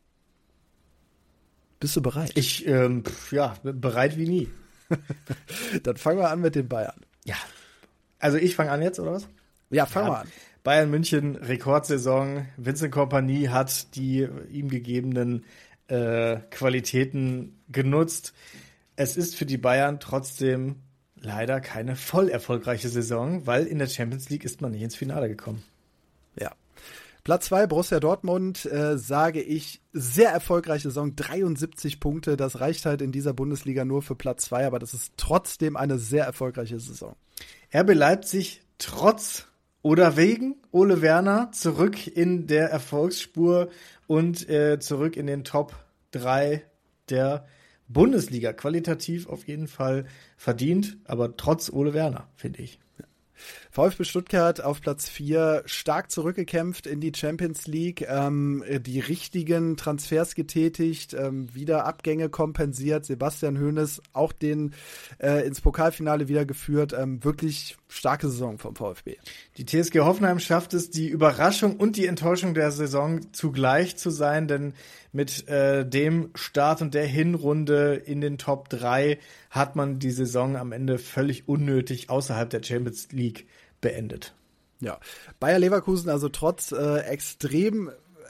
Bist du bereit? Ich, ähm, ja, bereit wie nie. Dann fangen wir an mit den Bayern. Ja. Also ich fange an jetzt, oder was? Ja, fangen wir ja. an. Bayern München, Rekordsaison. Vincent Kompany hat die ihm gegebenen äh, Qualitäten genutzt. Es ist für die Bayern trotzdem leider keine voll erfolgreiche Saison, weil in der Champions League ist man nicht ins Finale gekommen. Ja. Platz zwei, Borussia Dortmund, äh, sage ich, sehr erfolgreiche Saison, dreiundsiebzig Punkte. Das reicht halt in dieser Bundesliga nur für Platz zwei, aber das ist trotzdem eine sehr erfolgreiche Saison. R B Leipzig trotz oder wegen Ole Werner zurück in der Erfolgsspur und äh, zurück in den Top drei der Bundesliga. Qualitativ auf jeden Fall verdient, aber trotz Ole Werner, finde ich. VfB Stuttgart auf Platz vier, stark zurückgekämpft in die Champions League, ähm, die richtigen Transfers getätigt, ähm, wieder Abgänge kompensiert, Sebastian Hoeneß auch den äh, ins Pokalfinale wieder geführt, ähm, wirklich starke Saison vom VfB. Die T S G Hoffenheim schafft es, die Überraschung und die Enttäuschung der Saison zugleich zu sein, denn mit äh, dem Start und der Hinrunde in den Top drei hat man die Saison am Ende völlig unnötig außerhalb der Champions League beendet. Ja, Bayer Leverkusen also trotz äh, extrem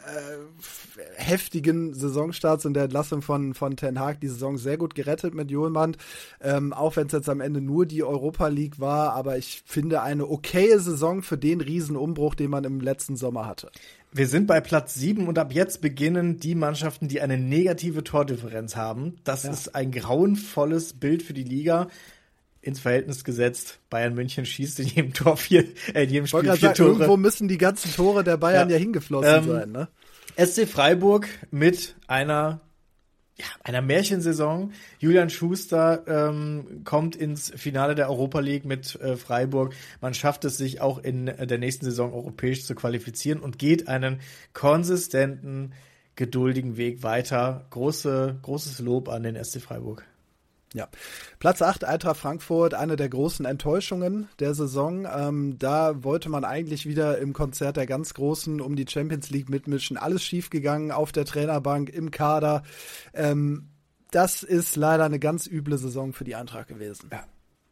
äh, heftigen Saisonstarts und der Entlassung von, von Ten Hag die Saison sehr gut gerettet mit Hjulmand. Ähm, auch wenn es jetzt am Ende nur die Europa League war, aber ich finde eine okaye Saison für den Riesenumbruch, den man im letzten Sommer hatte. Wir sind bei Platz sieben und ab jetzt beginnen die Mannschaften, die eine negative Tordifferenz haben. Das ja. ist ein grauenvolles Bild für die Liga. Ins Verhältnis gesetzt, Bayern München schießt in jedem Tor vier, äh, in jedem Spiel vier sagen, Tore. Irgendwo müssen die ganzen Tore der Bayern ja, ja hingeflossen ähm, sein, ne? S C Freiburg mit einer, ja, einer Märchensaison. Julian Schuster ähm, kommt ins Finale der Europa League mit äh, Freiburg. Man schafft es, sich auch in der nächsten Saison europäisch zu qualifizieren und geht einen konsistenten, geduldigen Weg weiter. Große, großes Lob an den S C Freiburg. Ja, Platz acht, Eintracht Frankfurt, eine der großen Enttäuschungen der Saison. Ähm, da wollte man eigentlich wieder im Konzert der ganz Großen um die Champions League mitmischen. Alles schiefgegangen auf der Trainerbank, im Kader. Ähm, das ist leider eine ganz üble Saison für die Eintracht gewesen. Ja.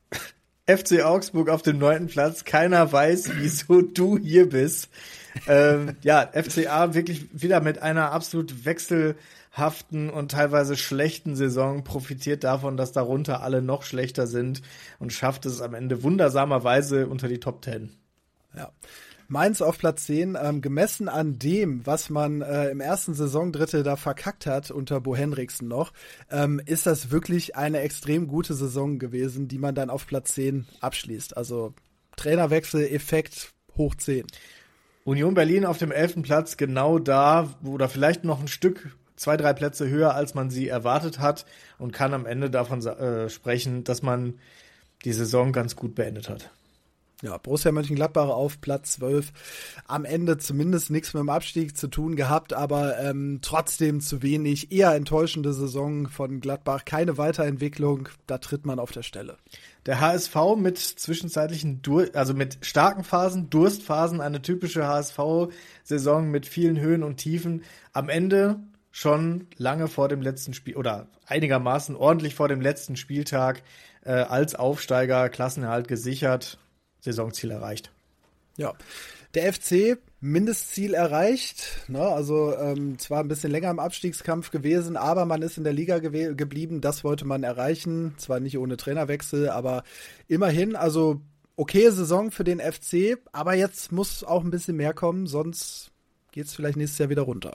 F C Augsburg auf dem neunten Platz. Keiner weiß, wieso du hier bist. ähm, ja, F C A wirklich wieder mit einer absolut wechselhaften und teilweise schlechten Saison, profitiert davon, dass darunter alle noch schlechter sind und schafft es am Ende wundersamerweise unter die Top Ten. Ja. Mainz auf Platz zehn, ähm, gemessen an dem, was man äh, im ersten Saisondrittel da verkackt hat unter Bo Henriksen noch, ähm, ist das wirklich eine extrem gute Saison gewesen, die man dann auf Platz zehn abschließt. Also Trainerwechsel, Effekt hoch zehn. Union Berlin auf dem elften Platz, genau da, oder vielleicht noch ein Stück, zwei, drei Plätze höher, als man sie erwartet hat und kann am Ende davon äh, sprechen, dass man die Saison ganz gut beendet hat. Ja, Borussia Mönchengladbach auf Platz zwölf. Am Ende zumindest nichts mit dem Abstieg zu tun gehabt, aber ähm, trotzdem zu wenig. Eher enttäuschende Saison von Gladbach. Keine Weiterentwicklung, da tritt man auf der Stelle. Der H S V mit zwischenzeitlichen, Dur- also mit starken Phasen, Durstphasen, eine typische H S V-Saison mit vielen Höhen und Tiefen. Am Ende schon lange vor dem letzten Spiel oder einigermaßen ordentlich vor dem letzten Spieltag äh, als Aufsteiger Klassenerhalt gesichert. Saisonziel erreicht. Ja, der F C Mindestziel erreicht, ne? Also ähm, zwar ein bisschen länger im Abstiegskampf gewesen, aber man ist in der Liga gew- geblieben, das wollte man erreichen, zwar nicht ohne Trainerwechsel, aber immerhin, also okay Saison für den F C, aber jetzt muss auch ein bisschen mehr kommen, sonst geht's vielleicht nächstes Jahr wieder runter.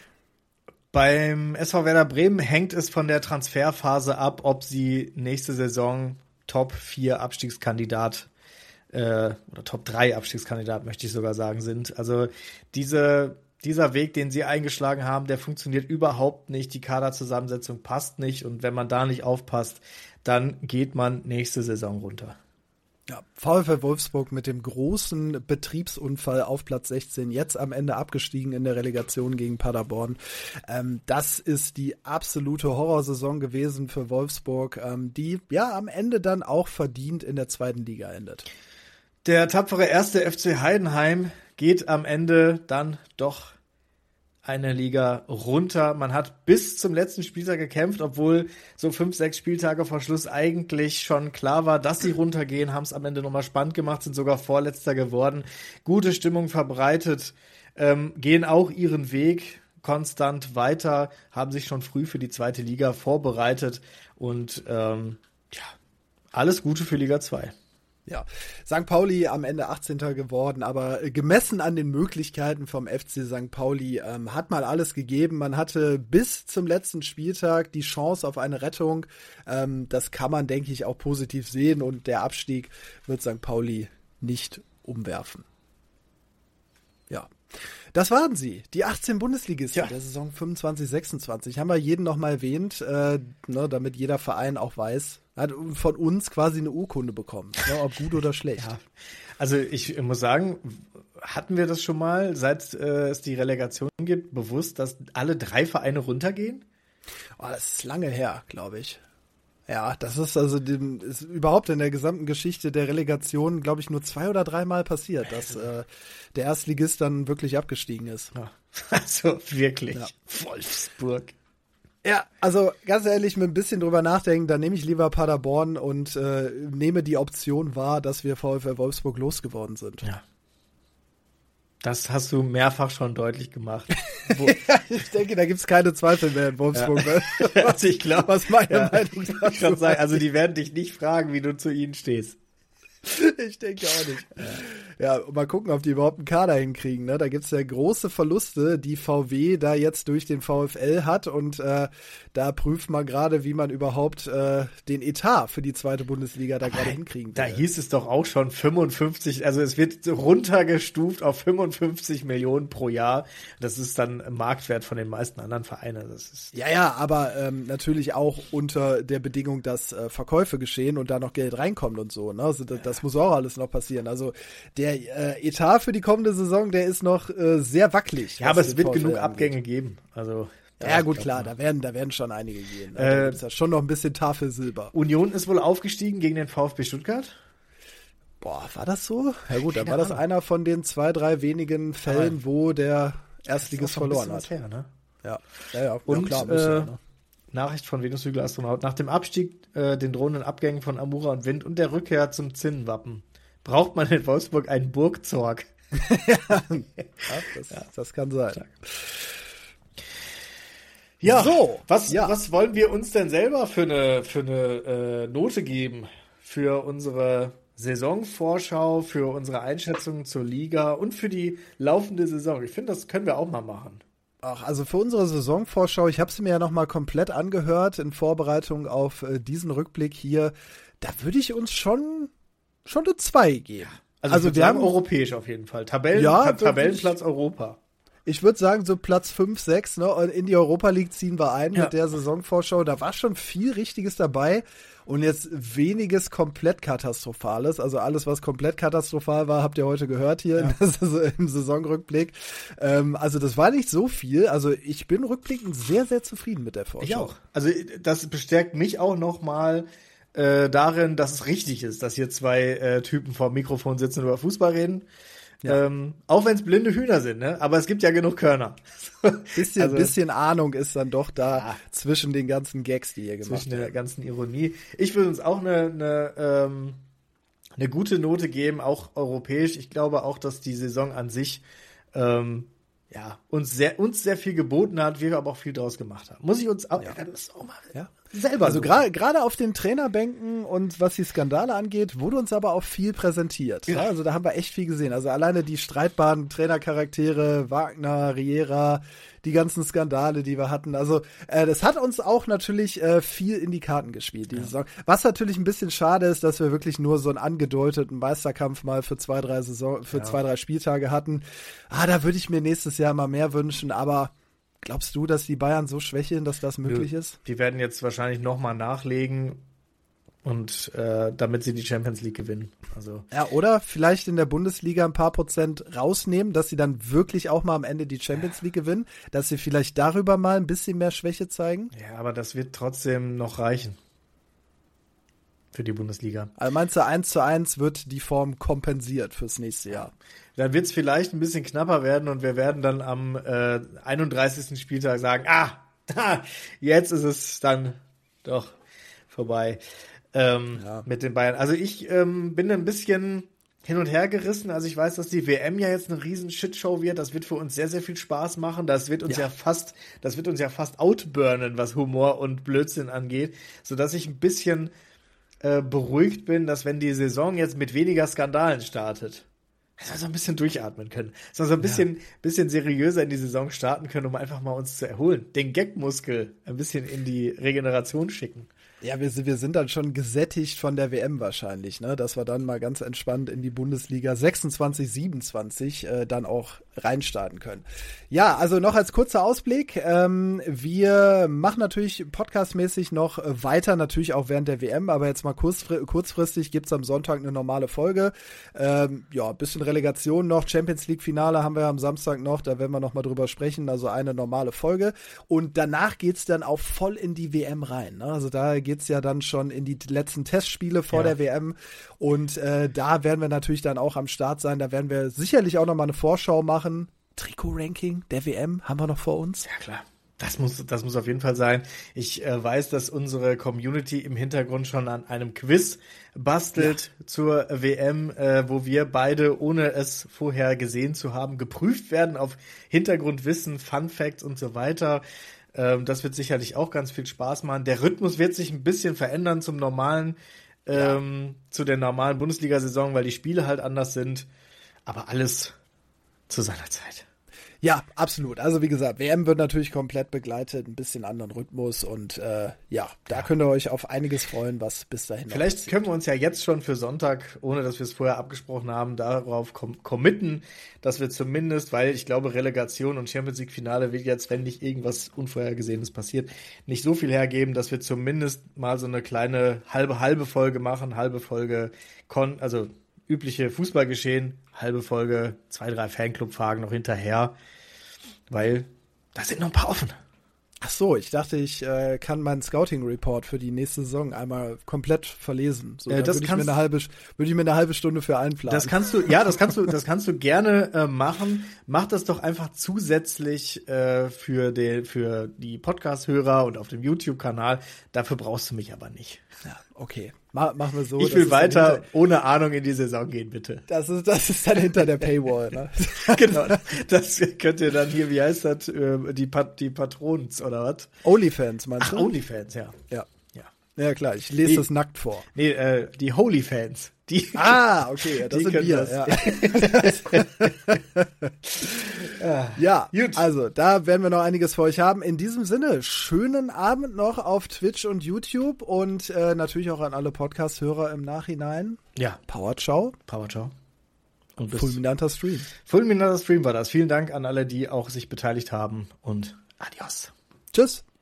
Beim S V Werder Bremen hängt es von der Transferphase ab, ob sie nächste Saison Top vier Abstiegskandidat Äh, oder Top drei Abstiegskandidat, möchte ich sogar sagen, sind. Also diese, dieser Weg, den sie eingeschlagen haben, der funktioniert überhaupt nicht. Die Kaderzusammensetzung passt nicht und wenn man da nicht aufpasst, dann geht man nächste Saison runter. Ja, VfL Wolfsburg mit dem großen Betriebsunfall auf Platz sechzehn, jetzt am Ende abgestiegen in der Relegation gegen Paderborn. Ähm, das ist die absolute Horrorsaison gewesen für Wolfsburg, ähm, die ja am Ende dann auch verdient in der zweiten Liga endet. Der tapfere erste F C Heidenheim geht am Ende dann doch eine Liga runter. Man hat bis zum letzten Spieltag gekämpft, obwohl so fünf, sechs Spieltage vor Schluss eigentlich schon klar war, dass sie runtergehen, haben es am Ende nochmal spannend gemacht, sind sogar Vorletzter geworden. Gute Stimmung verbreitet, ähm, gehen auch ihren Weg konstant weiter, haben sich schon früh für die zweite Liga vorbereitet und ähm, ja, alles Gute für Liga zwei. Ja, Sankt Pauli am Ende achtzehnter geworden, aber gemessen an den Möglichkeiten vom F C Sankt Pauli ähm, hat mal alles gegeben. Man hatte bis zum letzten Spieltag die Chance auf eine Rettung. Ähm, das kann man, denke ich, auch positiv sehen und der Abstieg wird Sankt Pauli nicht umwerfen. Ja, das waren sie, die achtzehn Bundesligisten ja. der Saison fünfundzwanzig sechsundzwanzig. Haben wir jeden noch mal erwähnt, äh, ne, damit jeder Verein auch weiß, hat von uns quasi eine Urkunde bekommen, ne, ob gut oder schlecht. Ja. Also ich muss sagen, hatten wir das schon mal, seit äh, es die Relegation gibt, bewusst, dass alle drei Vereine runtergehen? Oh, das ist lange her, glaube ich. Ja, das ist also dem, ist überhaupt in der gesamten Geschichte der Relegation, glaube ich, nur zwei oder dreimal passiert, dass äh, der Erstligist dann wirklich abgestiegen ist. Ja. Also wirklich, ja. Wolfsburg. Ja, also ganz ehrlich, mit ein bisschen drüber nachdenken, dann nehme ich lieber Paderborn und äh, nehme die Option wahr, dass wir VfL Wolfsburg losgeworden sind. Ja. Das hast du mehrfach schon deutlich gemacht. Ja, ich denke, da gibt's keine Zweifel mehr in Wolfsburg. Ja. Also ich glaube, was meine ja, Meinung ich kann sagen, also die werden dich nicht fragen, wie du zu ihnen stehst. Ich denke auch nicht. Ja, mal gucken, ob die überhaupt einen Kader hinkriegen. Ne? Da gibt's ja große Verluste, die V W da jetzt durch den VfL hat. Und äh, da prüft man gerade, wie man überhaupt äh, den Etat für die zweite Bundesliga da gerade hinkriegen will. Da hieß es doch auch schon fünfundfünfzig, also es wird runtergestuft auf fünfundfünfzig Millionen pro Jahr. Das ist dann ein Marktwert von den meisten anderen Vereinen. Das ist ja, ja, aber ähm, natürlich auch unter der Bedingung, dass äh, Verkäufe geschehen und da noch Geld reinkommt und so. Ne? Also das, das muss auch alles noch passieren. Also der äh, Etat für die kommende Saison, der ist noch äh, sehr wackelig. Ja, aber es wird genug Abgänge geben. Also ja, ja gut, klar, da werden, da werden schon einige gehen. Da äh, gibt's ja schon noch ein bisschen Tafelsilber. Union ist wohl aufgestiegen gegen den VfB Stuttgart? Boah, war das so? Ja gut, da war das einer von den zwei, drei wenigen Fällen, wo der Erstligist verloren hat. Her, ne? Ja, ja, ja. Und ja, klar, äh, ja, ne? Nachricht von Venus Hügel Astronaut. Nach dem Abstieg, äh, den drohenden Abgängen von Amura und Wind und der Rückkehr zum Zinnenwappen braucht man in Wolfsburg einen Burgzorg. ja, das, ja, das kann sein. Stark. Ja, so, was, ja. was wollen wir uns denn selber für eine, für eine äh, Note geben für unsere Saisonvorschau, für unsere Einschätzungen zur Liga und für die laufende Saison? Ich finde, das können wir auch mal machen. Ach, also für unsere Saisonvorschau, ich habe sie mir ja nochmal komplett angehört in Vorbereitung auf äh, diesen Rückblick hier. Da würde ich uns schon schon eine zwei geben. Also, also wir haben europäisch auf jeden Fall. Tabellen, ja, Tabellenplatz Europa. Ich würde sagen, so Platz fünf, sechs, ne? Und in die Europa League ziehen wir ein ja. mit der Saisonvorschau. Da war schon viel Richtiges dabei und jetzt weniges komplett Katastrophales. Also alles, was komplett katastrophal war, habt ihr heute gehört hier ja. in, im Saisonrückblick. Ähm, also das war nicht so viel. Also ich bin rückblickend sehr, sehr zufrieden mit der Vorschau. Ich auch. Also das bestärkt mich auch nochmal äh, darin, dass es richtig ist, dass hier zwei äh, Typen vor dem Mikrofon sitzen und über Fußball reden. Ja. Ähm, auch wenn es blinde Hühner sind, ne? Aber es gibt ja genug Körner. Bisschen, also, bisschen Ahnung ist dann doch da ja. zwischen den ganzen Gags, die ihr gemacht habt. Zwischen der ganzen Ironie. Ich würde uns auch eine, eine, ähm, eine gute Note geben, auch europäisch. Ich glaube auch, dass die Saison an sich ähm, ja, uns sehr, uns sehr viel geboten hat, wir aber auch viel draus gemacht haben. Muss ich uns auch, ja. ja, das auch mal ja. selber Also gerade gerade auf den Trainerbänken und was die Skandale angeht, wurde uns aber auch viel präsentiert. Ja. Also da haben wir echt viel gesehen. Also alleine die streitbaren Trainercharaktere, Wagner, Riera, die ganzen Skandale, die wir hatten. Also äh, das hat uns auch natürlich äh, viel in die Karten gespielt, diese ja. Saison. Was natürlich ein bisschen schade ist, dass wir wirklich nur so einen angedeuteten Meisterkampf mal für zwei, drei Saison, für ja. zwei, drei Spieltage hatten. Ah, da würde ich mir nächstes Jahr mal mehr wünschen, aber glaubst du, dass die Bayern so schwächeln, dass das möglich ja. ist? Die werden jetzt wahrscheinlich nochmal nachlegen und äh, damit sie die Champions League gewinnen. Also ja, oder vielleicht in der Bundesliga ein paar Prozent rausnehmen, dass sie dann wirklich auch mal am Ende die Champions League gewinnen, dass sie vielleicht darüber mal ein bisschen mehr Schwäche zeigen. Ja, aber das wird trotzdem noch reichen für die Bundesliga. Also meinst du, eins zu eins wird die Form kompensiert fürs nächste Jahr? Dann wird es vielleicht ein bisschen knapper werden und wir werden dann am äh, einunddreißigsten Spieltag sagen, ah, jetzt ist es dann doch vorbei ähm, ja. mit den Bayern. Also ich ähm, bin ein bisschen hin und her gerissen. Also ich weiß, dass die W M ja jetzt eine riesen Shitshow wird. Das wird für uns sehr, sehr viel Spaß machen. Das wird uns ja, ja fast, das wird uns ja fast outburnen, was Humor und Blödsinn angeht, sodass ich ein bisschen äh, beruhigt bin, dass wenn die Saison jetzt mit weniger Skandalen startet, dass wir so ein bisschen durchatmen können. Dass wir so ein bisschen, ja. bisschen seriöser in die Saison starten können, um einfach mal uns zu erholen. Den Gagmuskel ein bisschen in die Regeneration schicken. Ja, wir, wir sind dann schon gesättigt von der W M wahrscheinlich, ne? Dass wir dann mal ganz entspannt in die Bundesliga sechsundzwanzig, siebenundzwanzig äh, dann auch reinstarten können. Ja, also noch als kurzer Ausblick. Ähm, wir machen natürlich podcastmäßig noch weiter, natürlich auch während der W M, aber jetzt mal kurzfr- kurzfristig gibt's am Sonntag eine normale Folge. Ähm, ja, bisschen Relegation noch, Champions League Finale haben wir am Samstag noch, da werden wir noch mal drüber sprechen, also eine normale Folge. Und danach geht's dann auch voll in die W M rein, ne? Also da geht's ja dann schon in die letzten Testspiele vor ja. der W M und äh, da werden wir natürlich dann auch am Start sein, da werden wir sicherlich auch noch mal eine Vorschau machen. Trikot-Ranking der W M haben wir noch vor uns. Ja, klar. Das muss, das muss auf jeden Fall sein. Ich äh, weiß, dass unsere Community im Hintergrund schon an einem Quiz bastelt ja. zur W M, äh, wo wir beide, ohne es vorher gesehen zu haben, geprüft werden auf Hintergrundwissen, Fun Facts und so weiter. Ähm, das wird sicherlich auch ganz viel Spaß machen. Der Rhythmus wird sich ein bisschen verändern zum normalen, ähm, ja. zu der normalen Bundesliga-Saison, weil die Spiele halt anders sind. Aber alles zu seiner Zeit. Ja, absolut. Also wie gesagt, W M wird natürlich komplett begleitet, ein bisschen anderen Rhythmus und äh, ja, da ja. könnt ihr euch auf einiges freuen, was bis dahin Vielleicht können wir uns ja jetzt schon für Sonntag, ohne dass wir es vorher abgesprochen haben, darauf kom- committen, dass wir zumindest, weil ich glaube, Relegation und Champions League Finale wird jetzt, wenn nicht irgendwas Unvorhergesehenes passiert, nicht so viel hergeben, dass wir zumindest mal so eine kleine halbe, halbe Folge machen, halbe Folge, kon- also übliche Fußballgeschehen, halbe Folge, zwei, drei Fanclub-Fragen noch hinterher, weil da sind noch ein paar offen. Ach so, ich dachte, ich äh, kann meinen Scouting-Report für die nächste Saison einmal komplett verlesen. So, äh, das würde ich mir eine halbe, würde ich mir eine halbe Stunde für einplanen. Das kannst du, ja, das kannst du, das kannst du gerne äh, machen. Mach das doch einfach zusätzlich äh, für den, für die Podcast-Hörer und auf dem YouTube-Kanal. Dafür brauchst du mich aber nicht. Ja, okay. Ma- machen wir so. Ich will weiter hinter, ohne Ahnung in die Saison gehen, bitte. Das ist, das ist dann hinter der Paywall, ne? Genau. Das könnt ihr dann hier, wie heißt das, die, Pat- die Patrons oder was? OnlyFans, meinst Ach, du? OnlyFans, ja. Ja. Ja, ja klar, ich lese nee, das nackt vor. Nee, äh, die Holy-Fans. Die, ah, okay, ja, das sind wir. Ja, ja gut. Also da werden wir noch einiges für euch haben. In diesem Sinne, schönen Abend noch auf Twitch und YouTube und äh, natürlich auch an alle Podcast-Hörer im Nachhinein. Ja. Power ciao. Power ciao. Und fulminanter Stream. Fulminanter Stream war das. Vielen Dank an alle, die auch sich beteiligt haben und adios. Tschüss.